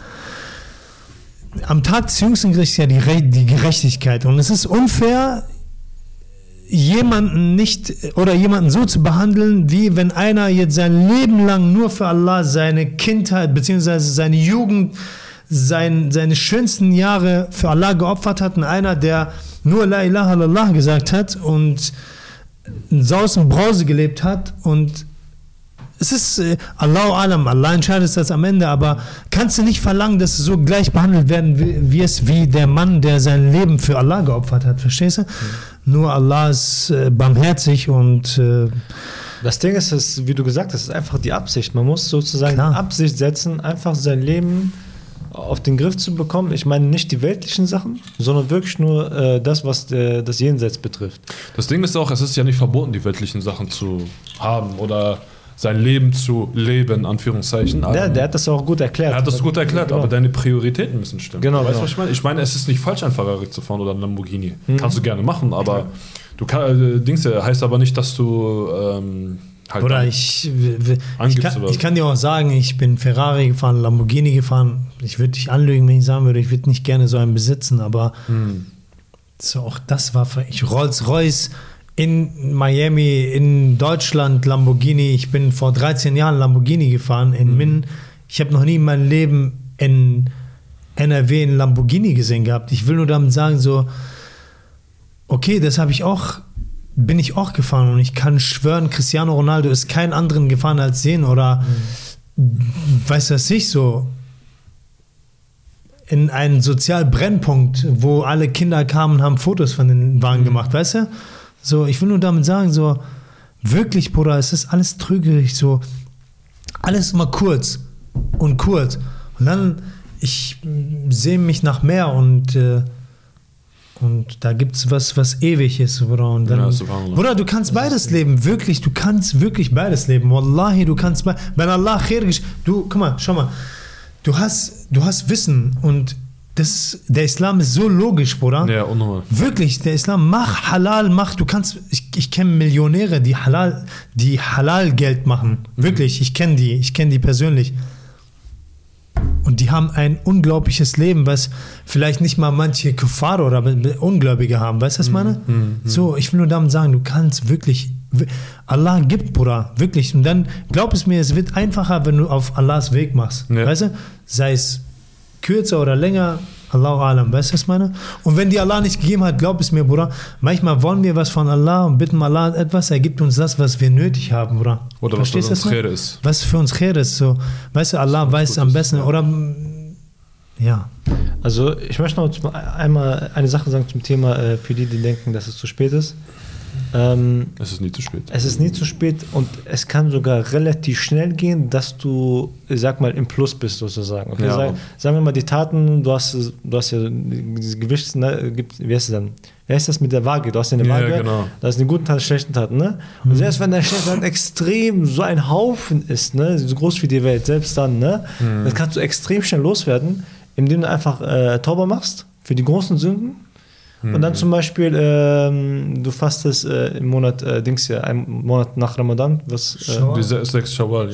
Am Tag des jüngsten Gerichts ist ja die Gerechtigkeit. Und es ist unfair, jemanden so zu behandeln, wie wenn einer jetzt sein Leben lang nur für Allah seine Kindheit bzw. seine Jugend, seine schönsten Jahre für Allah geopfert hat, und einer, der nur La ilaha illallah gesagt hat und in Saus und Brause gelebt hat. Und es ist Allahu Alam, Allah entscheidet das am Ende, aber kannst du nicht verlangen, dass so gleich behandelt werden wie der Mann, der sein Leben für Allah geopfert hat, verstehst du? Nur Allah ist barmherzig und das Ding ist, wie du gesagt hast, ist einfach die Absicht. Man muss sozusagen eine Absicht setzen, einfach sein Leben auf den Griff zu bekommen. Ich meine nicht die weltlichen Sachen, sondern wirklich nur das, was das Jenseits betrifft. Das Ding ist auch, es ist ja nicht verboten, die weltlichen Sachen zu haben oder sein Leben zu leben, Anführungszeichen. Der hat das auch gut erklärt. Er hat das gut erklärt, genau. Aber deine Prioritäten müssen stimmen. Genau, weißt du, was ich meine? Ich meine, es ist nicht falsch, ein Ferrari zu fahren oder ein Lamborghini. Kannst du gerne machen, aber du heißt aber nicht, dass du halt oder ich kann dir auch sagen, ich bin Ferrari gefahren, Lamborghini gefahren. Ich würde dich anlügen, wenn ich sagen würde, ich würde nicht gerne so einen besitzen, aber so auch das war für ich Rolls-Royce in Miami, in Deutschland Lamborghini. Ich bin vor 13 Jahren Lamborghini gefahren in Minden. Ich habe noch nie in meinem Leben in NRW einen Lamborghini gesehen gehabt. Ich will nur damit sagen, so, okay, das habe ich auch bin ich auch gefahren und ich kann schwören, Cristiano Ronaldo ist keinen anderen gefahren als den oder weiß das nicht so in einen Sozialbrennpunkt, wo alle Kinder kamen und haben Fotos von den Wagen gemacht, weißt du? So, ich will nur damit sagen, so wirklich, Bruder, es ist alles trügerisch, so alles immer kurz und dann ich sehe mich nach mehr und da gibt es was ewig ist, Bruder. Und dann, Bruder, du kannst beides leben, wirklich, du kannst wirklich beides leben. Wallahi, du kannst wenn Allah khair guck mal, schau mal, du hast Wissen und der Islam ist so logisch, Bruder. Ja, unnormal. Wirklich, der Islam, mach Halal, ich kenne Millionäre, die Halal Geld machen. Wirklich, ich kenne die persönlich. Und die haben ein unglaubliches Leben, was vielleicht nicht mal manche Kuffar oder Ungläubige haben. Weißt du, was ich meine? So, ich will nur damit sagen, du kannst wirklich, Allah gibt, Bruder, wirklich. Und dann, glaub es mir, es wird einfacher, wenn du auf Allahs Weg machst. Ja. Weißt du? Sei es kürzer oder länger, Allahu Alam, weißt du, was ich meine? Und wenn die Allah nicht gegeben hat, glaub es mir, Bruder, manchmal wollen wir was von Allah und bitten Allah etwas, er gibt uns das, was wir nötig haben, Bruder. Oder was für uns khair ist. Was für uns khair ist, so. Weißt du, Allah weiß es am besten, ja. Oder, ja. Also, ich möchte noch einmal eine Sache sagen zum Thema, für die denken, dass es zu spät ist. Es ist nie zu spät. Es ist nie zu spät und es kann sogar relativ schnell gehen, dass du, sag mal, im Plus bist sozusagen. Okay? Ja. Sagen wir mal, die Taten, du hast ja dieses Gewicht, ne, wie heißt es dann? Wie heißt das mit der Waage? Du hast ja eine Waage, genau. Da ist eine guten Taten, schlechten Taten, ne? Und selbst wenn deine schlechte Taten extrem so ein Haufen ist, ne, so groß wie die Welt, selbst dann, ne, das kannst du extrem schnell loswerden, indem du einfach Tauba machst für die großen Sünden. Und dann zum Beispiel, du fastest im Monat, einen Monat nach Ramadan. Die 6 Shawwal,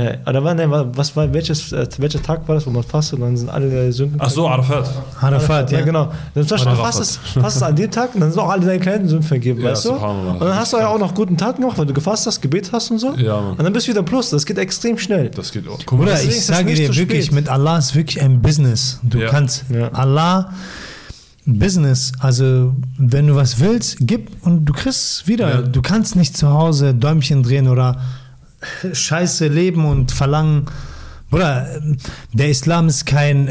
ja. Welcher Tag war das, wo man fastet und dann sind alle Sünden? Ach so, Arafat, ja. Genau. Dann zum Beispiel fastest an dem Tag und dann sind auch alle deine kleinen Sünden vergeben, weißt du? Und dann hast du ja auch noch guten Taten gemacht, weil du gefasst hast, gebetet hast und so. Ja, Mann. Und dann bist du wieder Plus. Das geht extrem schnell. Das geht auch. Bruder, ich sage dir wirklich, mit Allah ist wirklich ein Business. Du kannst Allah... Business, also wenn du was willst, gib und du kriegst wieder. Ja. Du kannst nicht zu Hause Däumchen drehen oder Scheiße leben und verlangen. Bruder, der Islam ist kein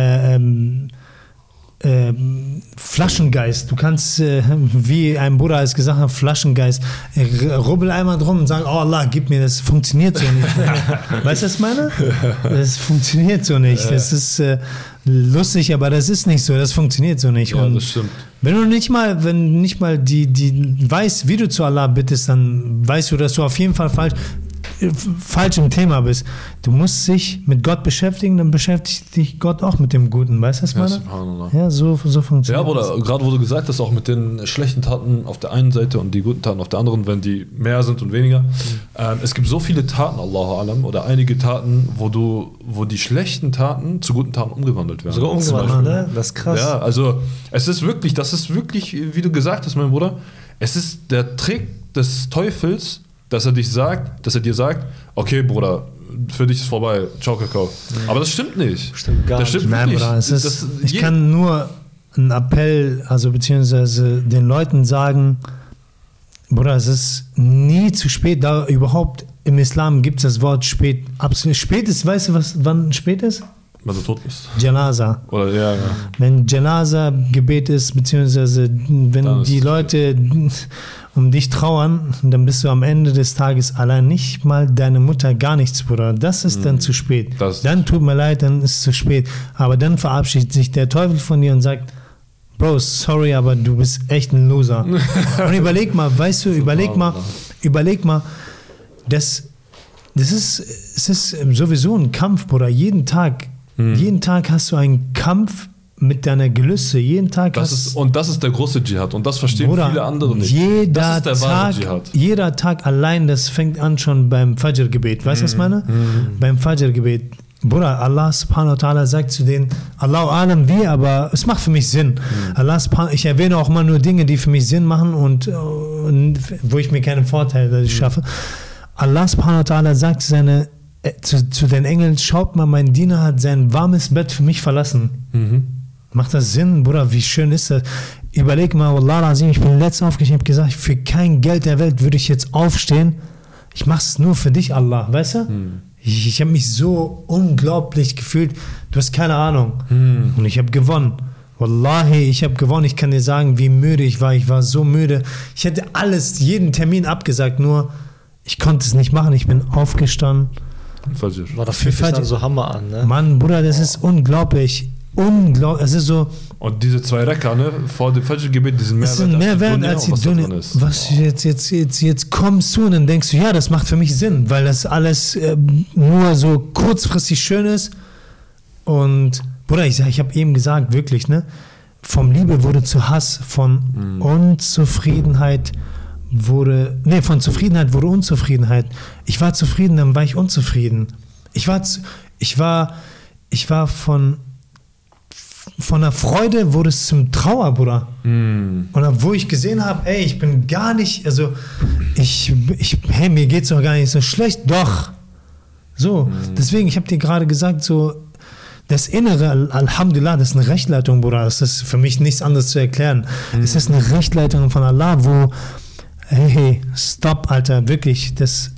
Flaschengeist. Du kannst, wie ein Bruder es gesagt hat, Flaschengeist, rubbel einmal drum und sagen, oh Allah, gib mir, das funktioniert so nicht. Weißt du, was ich meine? Das funktioniert so nicht. Das ist lustig, aber das ist nicht so, das funktioniert so nicht. Ja, und das stimmt. Wenn du nicht mal die weißt, wie du zu Allah bittest, dann weißt du, dass du auf jeden Fall falsch im Thema bist. Du musst dich mit Gott beschäftigen, dann beschäftigt dich Gott auch mit dem Guten. Weißt du, was ich meine? Ja, so funktioniert ja, oder gerade wo du gesagt hast, auch mit den schlechten Taten auf der einen Seite und die guten Taten auf der anderen, wenn die mehr sind und weniger. Es gibt so viele Taten, Allahu Alam, oder einige Taten, wo die schlechten Taten zu guten Taten umgewandelt werden. Sogar umgewandelt, ne? Das ist krass. Ja, also das ist wirklich, wie du gesagt hast, mein Bruder, es ist der Trick des Teufels, dass er dir sagt, okay, Bruder, für dich ist vorbei, ciao, Kakao. Aber das stimmt nicht. Stimmt gar nicht. Nein, Bruder, ich kann nur einen Appell, also beziehungsweise den Leuten sagen, Bruder, es ist nie zu spät, da überhaupt im Islam gibt es das Wort spät. Absolut spät ist, weißt du, wann spät ist? Wenn du tot bist. Janaza. Oder, ja. Wenn Janaza-Gebet ist, beziehungsweise wenn die Leute um dich trauern, dann bist du am Ende des Tages allein, nicht mal deine Mutter, gar nichts, Bruder. Das ist dann zu spät. Dann tut mir leid, dann ist es zu spät. Aber dann verabschiedet sich der Teufel von dir und sagt, Bro, sorry, aber du bist echt ein Loser. Und überleg mal, weißt du, überleg mal, es ist sowieso ein Kampf, Bruder. Jeden Tag hast du einen Kampf mit deiner Gelüste. Jeden Tag das ist der große Dschihad. Und das verstehen viele andere nicht. Das ist der wahre Dschihad. Jeder Tag allein, das fängt an schon beim Fajr-Gebet. Weißt du, was ich meine? Beim Fajr-Gebet. Bruder, Allah subhanahu wa ta'ala sagt zu denen, Allahu alam wie, aber es macht für mich Sinn. Ich erwähne auch mal nur Dinge, die für mich Sinn machen und wo ich mir keinen Vorteil schaffe. Allah subhanahu wa ta'ala sagt zu den Engeln, schaut mal, mein Diener hat sein warmes Bett für mich verlassen. Macht das Sinn, Bruder? Wie schön ist das? Überleg mal, Wallah Azim, ich bin letztens aufgestanden, ich habe gesagt, für kein Geld der Welt würde ich jetzt aufstehen. Ich mache es nur für dich, Allah, weißt du? Ich habe mich so unglaublich gefühlt. Du hast keine Ahnung. Und ich habe gewonnen. Wallahi, ich habe gewonnen. Ich kann dir sagen, wie müde ich war. Ich war so müde. Ich hätte jeden Termin abgesagt, nur ich konnte es nicht machen. Ich bin aufgestanden. War das fühlt sich dann so Hammer an, ne? Mann, Bruder, das ist unglaublich. Unglaublich. Es ist so. Und diese 2 Rekka, ne, vor dem Fajr-Gebet, die sind mehr wert als die Dunya. Was jetzt kommst du und dann denkst du, ja, das macht für mich Sinn, weil das alles nur so kurzfristig schön ist. Und, Bruder, ich habe eben gesagt, wirklich, ne, vom Liebe wurde zu Hass, von Unzufriedenheit von Zufriedenheit wurde Unzufriedenheit. Ich war zufrieden, dann war ich unzufrieden. Ich war von der Freude wurde es zum Trauer, Bruder. Und dann, wo ich gesehen habe, ey, ich bin gar nicht, also hey, mir geht's doch gar nicht so schlecht. Doch. So, deswegen, ich habe dir gerade gesagt, so, das Innere, Alhamdulillah, das ist eine Rechtleitung, Bruder. Das ist für mich nichts anderes zu erklären. Es ist eine Rechtleitung von Allah, wo, hey, stopp, Alter, wirklich, das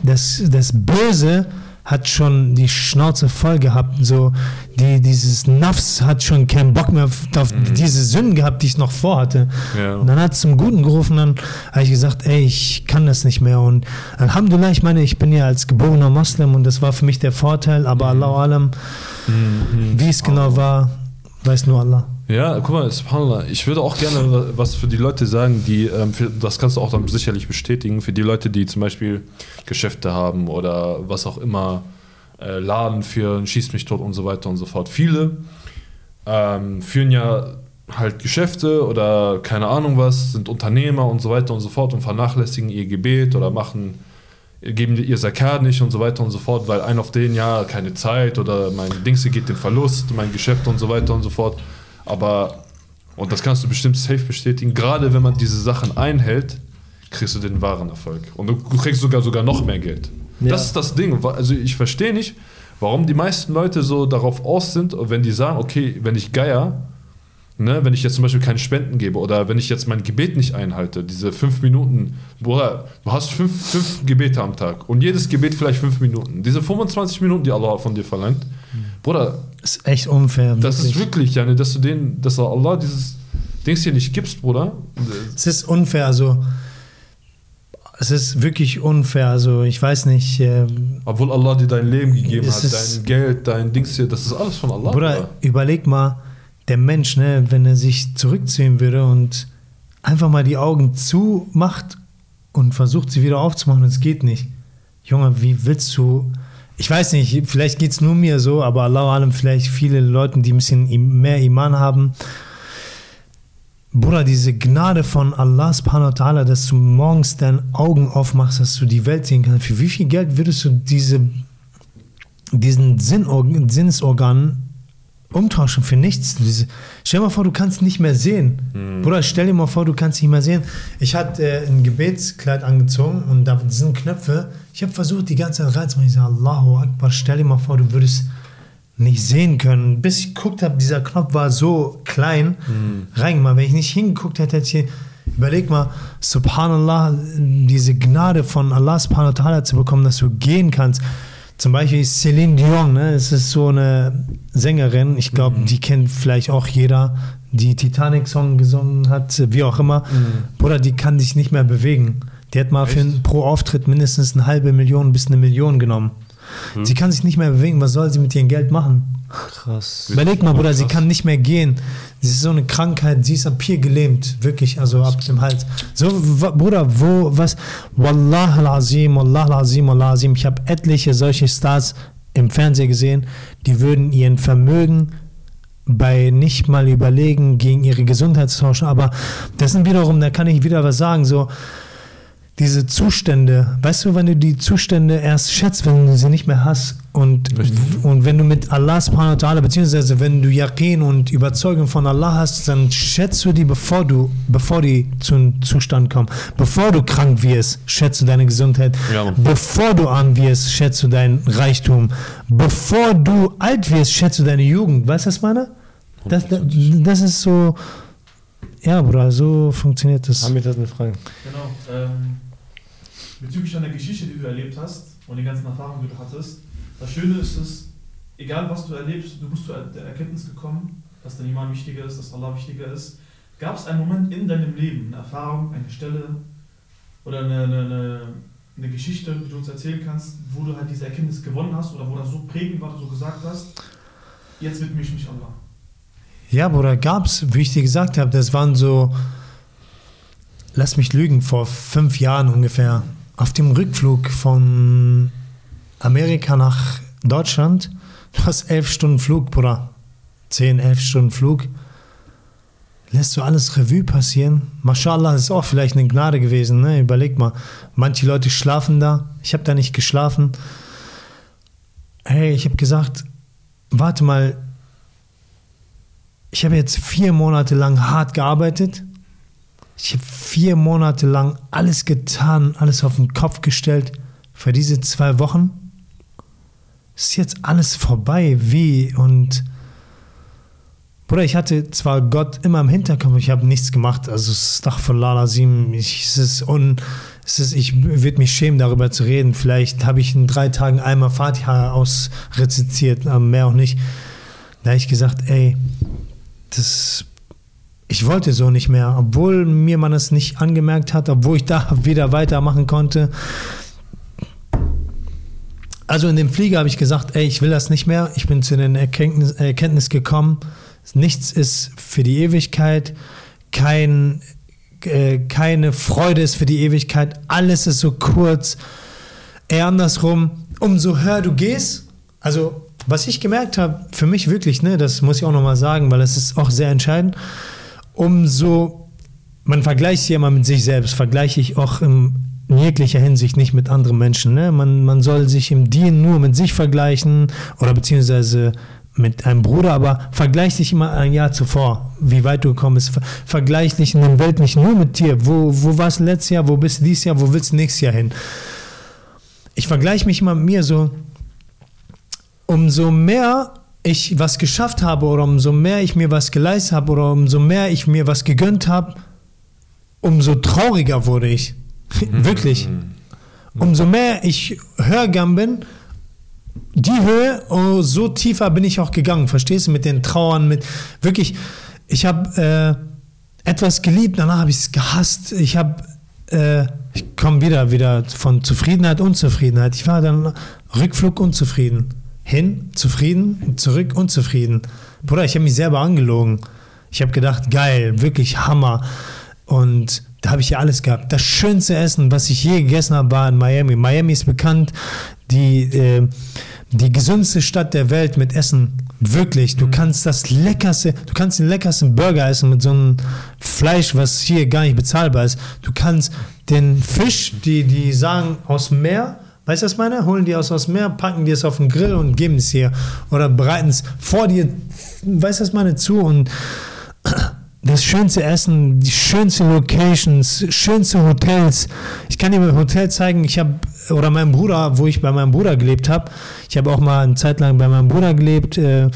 Böse hat schon die Schnauze voll gehabt, so dieses Nafs hat schon keinen Bock mehr auf diese Sünden gehabt, die ich noch vorhatte. Ja. Und dann hat es zum Guten gerufen, dann habe ich gesagt, ey, ich kann das nicht mehr. Und Alhamdulillah, ich meine, ich bin ja als geborener Moslem und das war für mich der Vorteil, aber Allahu Alam, wie es genau war, weiß nur Allah. Ja, guck mal, subhanallah, ich würde auch gerne was für die Leute sagen, die, das kannst du auch dann sicherlich bestätigen, für die Leute, die zum Beispiel Geschäfte haben oder was auch immer, Laden führen, schießt mich tot und so weiter und so fort. Viele führen ja halt Geschäfte oder keine Ahnung was, sind Unternehmer und so weiter und so fort und vernachlässigen ihr Gebet oder geben ihr Zakat nicht und so weiter und so fort, weil auf denen ja keine Zeit oder mein Dings geht den Verlust, mein Geschäft und so weiter und so fort. Aber, und das kannst du bestimmt safe bestätigen, gerade wenn man diese Sachen einhält, kriegst du den wahren Erfolg. Und du kriegst sogar noch mehr Geld. Ja. Das ist das Ding. Also ich verstehe nicht, warum die meisten Leute so darauf aus sind, wenn die sagen, okay, wenn ich geier, ne, wenn ich jetzt zum Beispiel keine Spenden gebe oder wenn ich jetzt mein Gebet nicht einhalte, diese 5 Minuten, Bruder, du hast 5 Gebete am Tag und jedes Gebet vielleicht 5 Minuten. Diese 25 Minuten, die Allah von dir verlangt, Bruder, das ist echt unfair. Das ist wirklich, Janne, dass Allah dieses Dings hier nicht gibst, Bruder. Es ist unfair, also es ist wirklich unfair, also ich weiß nicht. Obwohl Allah dir dein Leben gegeben hat, dein Geld, dein Dings hier, das ist alles von Allah. Bruder, überleg mal, der Mensch, ne, wenn er sich zurückziehen würde und einfach mal die Augen zumacht und versucht sie wieder aufzumachen, es geht nicht. Junge, wie willst du... Ich weiß nicht, vielleicht geht es nur mir so, aber Allahu Alam, vielleicht viele Leute, die ein bisschen mehr Iman haben. Bruder, diese Gnade von Allah subhanahu wa ta'ala, dass du morgens deine Augen aufmachst, dass du die Welt sehen kannst. Für wie viel Geld würdest du diesen Sinnesorgan umtauschen? Für nichts. Stell dir mal vor, du kannst nicht mehr sehen. Bruder, stell dir mal vor, du kannst nicht mehr sehen. Ich hatte ein Gebetskleid angezogen und da sind Knöpfe. Ich habe versucht, die ganze Zeit reinzumachen. Ich sage, Allahu Akbar, stell dir mal vor, du würdest nicht sehen können. Bis ich geguckt habe, dieser Knopf war so klein. Reingemacht. Wenn ich nicht hingeguckt hätte, hätte ich überleg mal, Subhanallah, diese Gnade von Allah subhanahu wa ta'ala zu bekommen, dass du gehen kannst. Zum Beispiel Celine Dion, ne? Es ist so eine Sängerin, ich glaube, die kennt vielleicht auch jeder, die Titanic-Song gesungen hat, wie auch immer. Bruder, die kann sich nicht mehr bewegen. Die hat mal pro Auftritt mindestens 500.000 bis 1 Million genommen. Sie kann sich nicht mehr bewegen, was soll sie mit ihrem Geld machen? Krass. Überleg mal, Bruder, sie kann nicht mehr gehen. Sie ist so eine Krankheit, sie ist ab hier gelähmt, wirklich, also ab dem Hals. So, Bruder, Wallah al-Azim, Wallah al-Azim, Wallah al-Azim. Ich habe etliche solche Stars im Fernsehen gesehen, die würden ihren Vermögen bei nicht mal überlegen, gegen ihre Gesundheit zu tauschen. Aber das sind wiederum, da kann ich wieder was sagen, so diese Zustände, weißt du, wenn du die Zustände erst schätzt, wenn du sie nicht mehr hast und wenn du mit Allah subhanahu wa ta'ala, beziehungsweise wenn du Yaqin und Überzeugung von Allah hast, dann schätzt du die, bevor die zum Zustand kommen. Bevor du krank wirst, schätzt du deine Gesundheit. Ja. Bevor du arm wirst, schätzt du deinen Reichtum. Bevor du alt wirst, schätzt du deine Jugend. Weißt du, was ich meine? Das ist so, ja, Bruder, so funktioniert das. Haben wir das eine Frage? Genau. Bezüglich deiner Geschichte, die du erlebt hast und die ganzen Erfahrungen, die du hattest, das Schöne ist es, egal was du erlebst, du bist zu der Erkenntnis gekommen, dass dein Iman wichtiger ist, dass Allah wichtiger ist. Gab es einen Moment in deinem Leben, eine Erfahrung, eine Stelle oder eine Geschichte, die du uns erzählen kannst, wo du halt diese Erkenntnis gewonnen hast oder wo das so prägend war, dass du so gesagt hast, jetzt widme ich mich Allah? Ja, Bruder, gab's, wie ich dir gesagt habe, das waren so, lass mich lügen, vor 5 Jahren ungefähr, auf dem Rückflug von Amerika nach Deutschland. Du hast 11 Stunden Flug, Bruder. 10, 11 Stunden Flug. Lässt du alles Revue passieren. Mashallah, ist auch vielleicht eine Gnade gewesen. Ne? Überleg mal, manche Leute schlafen da. Ich habe da nicht geschlafen. Hey, ich habe gesagt, warte mal, ich habe jetzt 4 Monate lang hart gearbeitet. Ich habe 4 Monate lang alles getan, alles auf den Kopf gestellt. Für diese 2 Wochen ist jetzt alles vorbei. Wie? Und Bruder, ich hatte zwar Gott immer im Hinterkopf, ich habe nichts gemacht. Also Astaghfirullah Lazim, ich würde mich schämen, darüber zu reden. Vielleicht habe ich in 3 Tagen einmal Fatiha ausrezitiert, mehr auch nicht. Da habe ich gesagt, ey, ich wollte so nicht mehr, obwohl mir man es nicht angemerkt hat, obwohl ich da wieder weitermachen konnte. Also in dem Flieger habe ich gesagt, ey, ich will das nicht mehr. Ich bin zu der Erkenntnis gekommen, nichts ist für die Ewigkeit, keine Freude ist für die Ewigkeit, alles ist so kurz. Eher andersrum, umso höher du gehst, also was ich gemerkt habe, für mich wirklich, ne, das muss ich auch nochmal sagen, weil das ist auch sehr entscheidend, man vergleicht sich immer mit sich selbst, vergleiche ich auch in jeglicher Hinsicht nicht mit anderen Menschen. Ne? Man soll sich im Dien nur mit sich vergleichen oder beziehungsweise mit einem Bruder, aber vergleich dich immer ein Jahr zuvor, wie weit du gekommen bist. Vergleich dich in der Welt nicht nur mit dir. Wo warst du letztes Jahr, wo bist du dieses Jahr, wo willst du nächstes Jahr hin? Ich vergleiche mich immer mit mir so, umso mehr ich was geschafft habe oder umso mehr ich mir was geleistet habe oder umso mehr ich mir was gegönnt habe, umso trauriger wurde ich. Wirklich. Umso mehr ich höher gegangen bin, die Höhe, so tiefer bin ich auch gegangen, verstehst du? Mit den Trauern, wirklich, ich habe etwas geliebt, danach habe ich es gehasst. Ich komme wieder von Zufriedenheit, Unzufriedenheit. Ich war dann Rückflug unzufrieden. Hin, zufrieden, zurück, unzufrieden. Bruder, ich habe mich selber angelogen. Ich habe gedacht, geil, wirklich Hammer. Und da habe ich ja alles gehabt. Das schönste Essen, was ich je gegessen habe, war in Miami. Miami ist bekannt, die gesündeste Stadt der Welt mit Essen. Wirklich. Du kannst den leckersten Burger essen mit so einem Fleisch, was hier gar nicht bezahlbar ist. Du kannst den Fisch, die sagen, aus dem Meer, weißt du, was ich meine? Holen die aus dem Meer, packen die es auf den Grill und geben es hier. Oder bereiten es vor dir, weißt du, was ich meine, zu. Und das schönste Essen, die schönsten Locations, schönste Hotels. Ich kann dir ein Hotel zeigen, mein Bruder, wo ich bei meinem Bruder gelebt habe. Ich habe auch mal eine Zeit lang bei meinem Bruder gelebt, in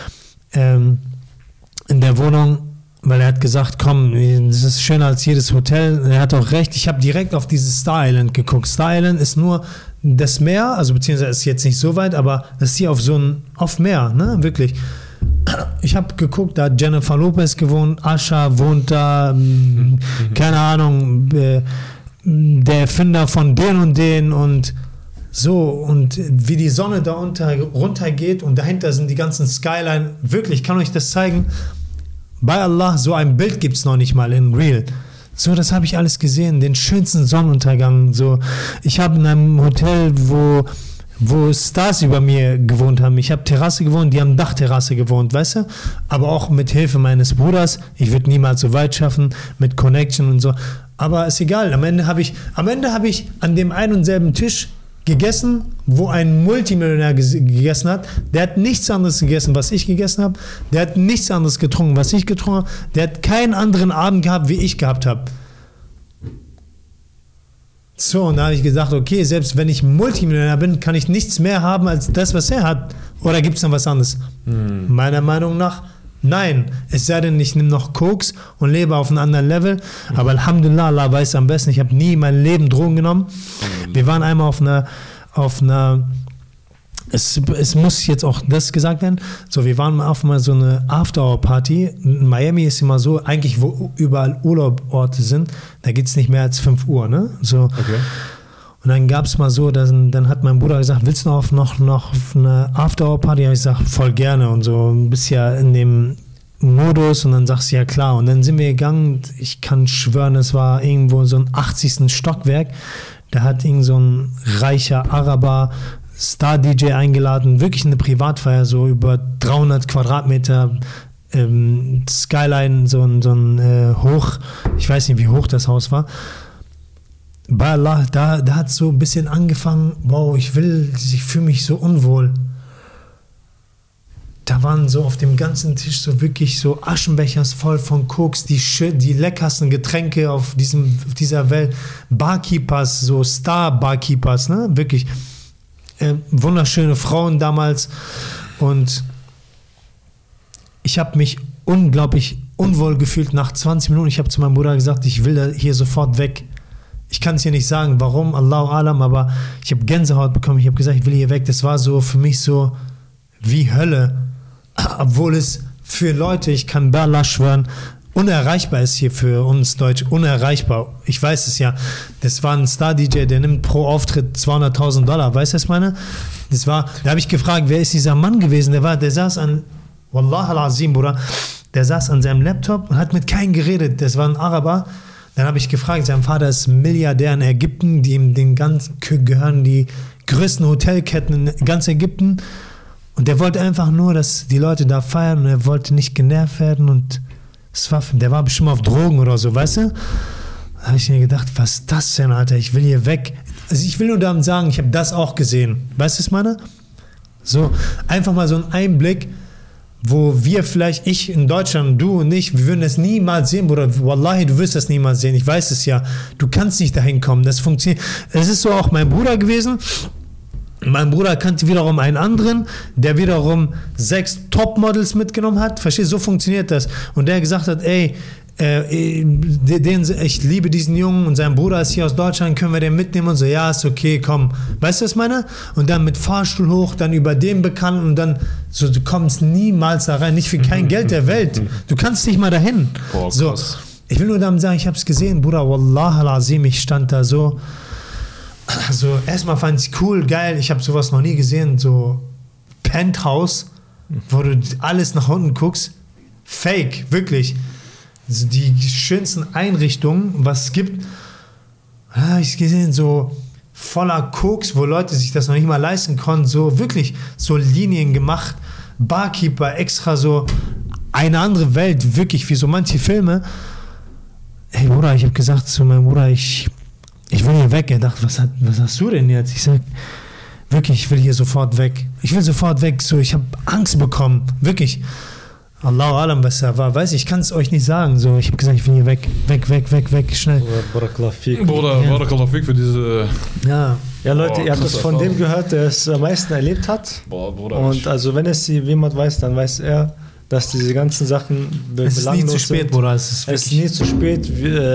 der Wohnung, weil er hat gesagt, komm, das ist schöner als jedes Hotel. Er hat auch recht, ich habe direkt auf dieses Star Island geguckt. Star Island ist nur das Meer, also beziehungsweise ist jetzt nicht so weit, aber das ist hier auf Meer, ne, wirklich. Ich habe geguckt, da hat Jennifer Lopez gewohnt, Asha wohnt da, keine Ahnung, der Erfinder von den und den und so, und wie die Sonne da runter geht und dahinter sind die ganzen Skyline, wirklich, ich kann euch das zeigen, bei Allah, so ein Bild gibt es noch nicht mal in Real. So, das habe ich alles gesehen, den schönsten Sonnenuntergang, so. Ich habe in einem Hotel, wo Stars über mir gewohnt haben. Ich habe Terrasse gewohnt, die haben Dachterrasse gewohnt, weißt du? Aber auch mit Hilfe meines Bruders. Ich würde niemals so weit schaffen, mit Connection und so. Aber ist egal. Am Ende habe ich an dem einen und selben Tisch gegessen, wo ein Multimillionär gegessen hat. Der hat nichts anderes gegessen, was ich gegessen habe. Der hat nichts anderes getrunken, was ich getrunken habe. Der hat keinen anderen Abend gehabt, wie ich gehabt habe. So, und da habe ich gesagt, okay, selbst wenn ich Multimillionär bin, kann ich nichts mehr haben als das, was er hat. Oder gibt es noch was anderes? Meiner Meinung nach, Nein, es sei denn, ich nehme noch Koks und lebe auf einem anderen Level. Aber Alhamdulillah, Allah weiß am besten, ich habe nie in meinem Leben Drogen genommen. Wir waren einmal auf einer es muss jetzt auch das gesagt werden, so wir waren auf mal so eine After-Hour-Party. In Miami ist immer so, eigentlich wo überall Urlaubsorte sind, da geht es nicht mehr als 5 Uhr, ne? So. Okay. Und dann gab es mal so, dann hat mein Bruder gesagt, willst du noch auf eine After-Hour-Party? Ich gesagt, voll gerne und so, ein bisschen in dem Modus und dann sagst du, ja klar. Und dann sind wir gegangen, ich kann schwören, es war irgendwo so ein 80. Stockwerk, da hat irgend so ein reicher Araber Star-DJ eingeladen, wirklich eine Privatfeier, so über 300 Quadratmeter Skyline, so ein hoch, ich weiß nicht, wie hoch das Haus war. Bei Allah, da hat es so ein bisschen angefangen, wow, ich fühle mich so unwohl. Da waren so auf dem ganzen Tisch so wirklich so Aschenbechers voll von Koks, die leckersten Getränke auf dieser Welt, Barkeepers, so Star-Barkeepers, ne, wirklich. Wunderschöne Frauen damals und ich habe mich unglaublich unwohl gefühlt nach 20 Minuten. Ich habe zu meinem Bruder gesagt, ich will da hier sofort weg. Ich kann es hier nicht sagen, warum, Allahu Alam, aber ich habe Gänsehaut bekommen. Ich habe gesagt, ich will hier weg. Das war so für mich so wie Hölle, obwohl es für Leute, ich kann bei Allah schwören, unerreichbar ist hier für uns Deutsche, unerreichbar. Ich weiß es ja. Das war ein Star-DJ, der nimmt pro Auftritt $200.000. Weißt du, was ich meine? Da habe ich gefragt, wer ist dieser Mann gewesen? Der saß Wallah al-Azim, Bruder, der saß an seinem Laptop und hat mit keinem geredet. Das war ein Araber. Dann habe ich gefragt, sein Vater ist Milliardär in Ägypten, dem ganzen gehören die größten Hotelketten in ganz Ägypten. Und der wollte einfach nur, dass die Leute da feiern und er wollte nicht genervt werden und der war bestimmt auf Drogen oder so, weißt du? Da habe ich mir gedacht, was ist das denn, Alter? Ich will hier weg. Also ich will nur damit sagen, ich habe das auch gesehen. Weißt du, was ich meine? So, einfach mal so ein Einblick, wo wir vielleicht, ich in Deutschland, du und ich, wir würden das niemals sehen, Bruder. Wallahi, du wirst das niemals sehen. Ich weiß es ja. Du kannst nicht dahin kommen. Das funktioniert. Es ist so auch mein Bruder gewesen. Mein Bruder kannte wiederum einen anderen, der wiederum 6 Topmodels mitgenommen hat. Verstehst du, so funktioniert das. Und der gesagt hat, ey, ich liebe diesen Jungen und sein Bruder ist hier aus Deutschland, können wir den mitnehmen? Und so, ja, ist okay, komm. Weißt du, was ich meine? Und dann mit Fahrstuhl hoch, dann über den Bekannten und dann, so, du kommst niemals da rein, nicht für kein Geld der Welt. Du kannst nicht mal dahin. Boah, so, ich will nur damit sagen, ich habe es gesehen, Bruder, Wallah al-Azim, ich stand da so. Also erstmal fand ich es cool, geil, ich habe sowas noch nie gesehen, so Penthouse, wo du alles nach unten guckst, fake, wirklich. Also die schönsten Einrichtungen, was es gibt, habe ich gesehen, so voller Koks, wo Leute sich das noch nicht mal leisten konnten, so wirklich so Linien gemacht, Barkeeper, extra so eine andere Welt, wirklich wie so manche Filme. Hey Bruder, ich habe gesagt zu meinem Bruder, ich will hier weg. Er dachte, was hast du denn jetzt? Ich sag, wirklich, ich will hier sofort weg. Ich will sofort weg. So, ich habe Angst bekommen. Wirklich. Allahu Alam, was da war. Weiß ich kann es euch nicht sagen. So, ich habe gesagt, ich will hier weg. Weg, schnell. Barakallah Fik für diese... Ja, Leute, ihr habt das von dem gehört, der es am meisten erlebt hat. Bruder. Und also, wenn es jemand weiß, dann weiß er, dass diese ganzen Sachen belanglos sind. Es ist nie zu spät, Bruder. Es ist nie zu spät.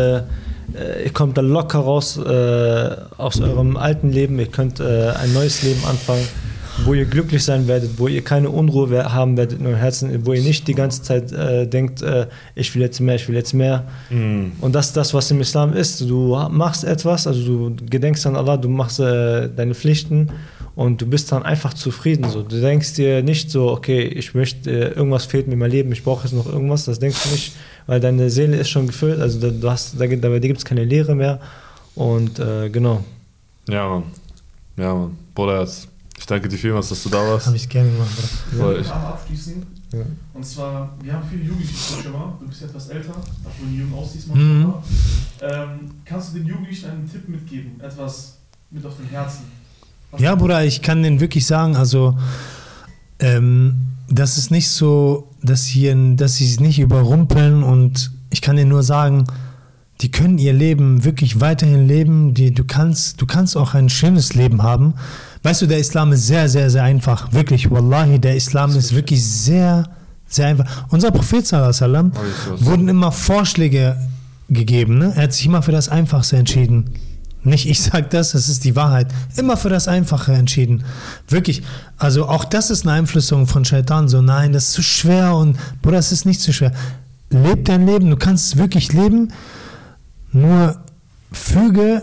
Ihr kommt da locker raus aus eurem alten Leben. Ihr könnt ein neues Leben anfangen, wo ihr glücklich sein werdet, wo ihr keine Unruhe haben werdet in eurem Herzen, wo ihr nicht die ganze Zeit denkt, ich will jetzt mehr. Und das ist das, was im Islam ist. Du machst etwas, also du gedenkst an Allah, du machst deine Pflichten und du bist dann einfach zufrieden. So. Du denkst dir nicht so, okay, ich möchte, irgendwas fehlt mir in meinem Leben, ich brauche jetzt noch irgendwas. Das denkst du nicht, weil deine Seele ist schon gefüllt, also bei dir gibt es keine Leere mehr. Und genau. Ja, Mann. Bruder, ich danke dir vielmals, dass du da warst. Habe ich gerne gemacht, Bruder. Ich will abschließen. Ja. Und zwar, wir haben viele Jugendliche schon mal. Du bist etwas älter, obwohl du jung aussiehst. Kannst du den Jugendlichen einen Tipp mitgeben? Etwas mit auf dem Herzen? Ja, Bruder, ich kann denen wirklich sagen, also das ist nicht so, dass sie es nicht überrumpeln und ich kann denen nur sagen, die können ihr Leben wirklich weiterhin leben, du kannst auch ein schönes Leben haben. Weißt du, der Islam ist sehr, sehr, sehr einfach, wirklich, Wallahi, der Islam ist wirklich sehr, Sehr einfach. Unser Prophet sallam wurden immer Vorschläge gegeben. Ne? Er hat sich immer für das Einfachste entschieden. Nicht ich sage das ist die Wahrheit. Immer für das Einfache entschieden. Wirklich. Also auch das ist eine Einflüsterung von Shaitan. So, nein, das ist zu schwer und Bruder, das ist nicht zu schwer. Leb dein Leben. Du kannst es wirklich leben. Nur füge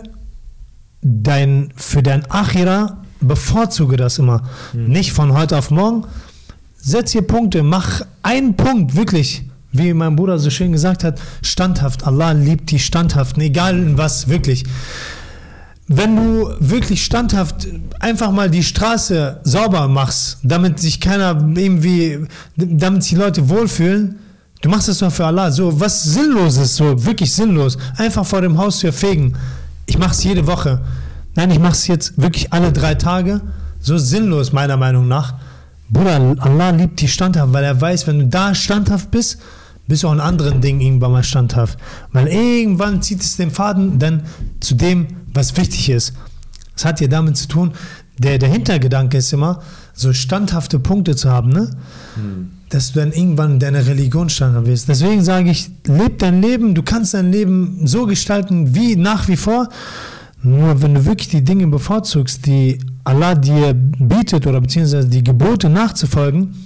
für dein Akhira, bevorzuge das immer. Nicht von heute auf morgen. Setz hier Punkte. Mach einen Punkt, wirklich. Wie mein Bruder so schön gesagt hat, standhaft. Allah liebt die Standhaften, egal in was, wirklich. Wenn du wirklich standhaft einfach mal die Straße sauber machst, damit sich damit sich die Leute wohlfühlen, du machst das nur für Allah. So was Sinnloses, so wirklich sinnlos. Einfach vor dem Haus zu fegen. Ich mache es jede Woche. Nein, ich mache es jetzt wirklich alle 3 Tage. So sinnlos, meiner Meinung nach. Bruder, Allah liebt die standhaft, weil er weiß, wenn du da standhaft bist, bist du auch in anderen Dingen irgendwann mal standhaft. Weil irgendwann zieht es den Faden dann zu dem, was wichtig ist. Das hat ja damit zu tun, der Hintergedanke ist immer, so standhafte Punkte zu haben, ne? Dass du dann irgendwann in deiner Religion standhaft wirst. Deswegen sage ich, leb dein Leben, du kannst dein Leben so gestalten wie nach wie vor, nur wenn du wirklich die Dinge bevorzugst, die Allah dir bietet oder beziehungsweise die Gebote nachzufolgen,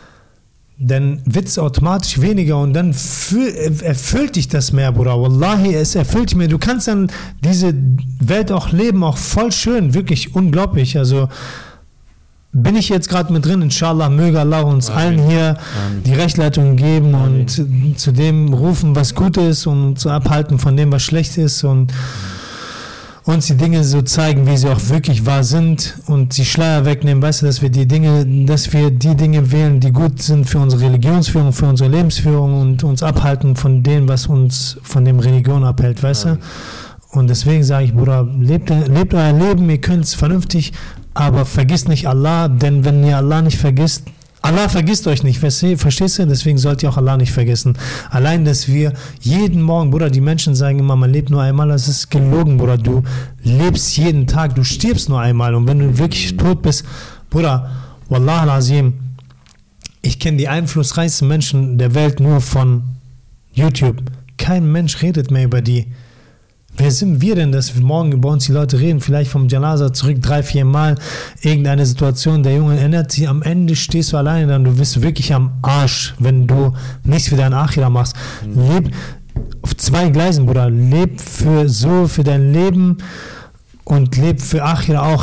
dann wird es automatisch weniger und dann erfüllt dich das mehr, Bruder. Wallahi, es erfüllt dich mehr. Du kannst dann diese Welt auch leben, auch voll schön, wirklich unglaublich. Also bin ich jetzt gerade mit drin, inshallah, möge Allah uns allen hier die Rechtleitung geben und zu dem rufen, was gut ist und uns abhalten von dem, was schlecht ist und uns die Dinge so zeigen, wie sie auch wirklich wahr sind und die Schleier wegnehmen, weißt du, dass wir die Dinge wählen, die gut sind für unsere Religionsführung, für unsere Lebensführung und uns abhalten von dem, was uns von dem Religion abhält, weißt du? Und deswegen sage ich, Bruder, lebt euer Leben, ihr könnt es vernünftig, aber vergisst nicht Allah, denn wenn ihr Allah nicht vergisst, Allah vergisst euch nicht, verstehst du? Deswegen sollt ihr auch Allah nicht vergessen. Allein, dass wir jeden Morgen, Bruder, die Menschen sagen immer, man lebt nur einmal, das ist gelogen, Bruder. Du lebst jeden Tag, du stirbst nur einmal. Und wenn du wirklich tot bist, Bruder, Wallah al-Azim, ich kenne die einflussreichsten Menschen der Welt nur von YouTube. Kein Mensch redet mehr über die. Wer sind wir denn, dass wir morgen über uns die Leute reden? Vielleicht vom Janaza zurück 3-4 Mal irgendeine Situation, der Junge ändert sich, am Ende stehst du alleine dann, du bist wirklich am Arsch, wenn du nichts für deinen Achira machst. Leb auf 2 Gleisen, Bruder. Leb für dein Leben und leb für Achira auch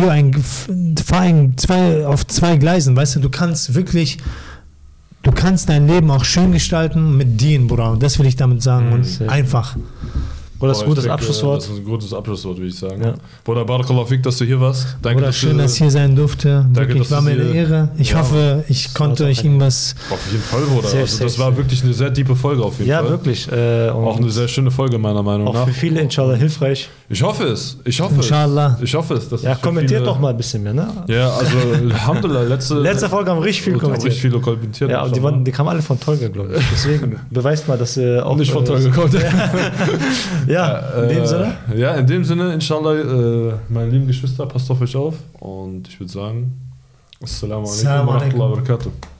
auf 2 Gleisen, weißt du, du kannst dein Leben auch schön gestalten mit Dien, Bruder. Und das will ich damit sagen. Und einfach. Oder das ist ein gutes Abschlusswort. Das ist ein gutes Abschlusswort, würde ich sagen. Ja. Bruder, Barakallahu fik, dass du hier warst. Danke, Bruder, schön, dass ich hier sein durfte. Wirklich, war mir eine Ehre. Ich hoffe, ich konnte euch irgendwas... Auf jeden Fall, Bruder. Das war wirklich eine sehr tiefe Folge auf jeden Fall. Ja, wirklich. Auch eine sehr schöne Folge, meiner Meinung nach. Auch für viele, inshallah, hilfreich. Ich hoffe es. Inshallah. Ich hoffe es. Ja, kommentiert doch mal ein bisschen mehr, ne? Ja, also, Alhamdulillah, letzte Folge haben richtig viel kommentiert. Richtig viele kommentiert. Ja, und die kamen alle von Tolga, glaube ich. Deswegen beweist mal, dass ihr auch... Nicht von Tolga kommt. Ja, in dem Sinne? Ja, in dem Sinne, inshallah, meine lieben Geschwister, passt auf euch auf und ich würde sagen, Assalamu alaikum wa rahmatullahi wa barakatuh.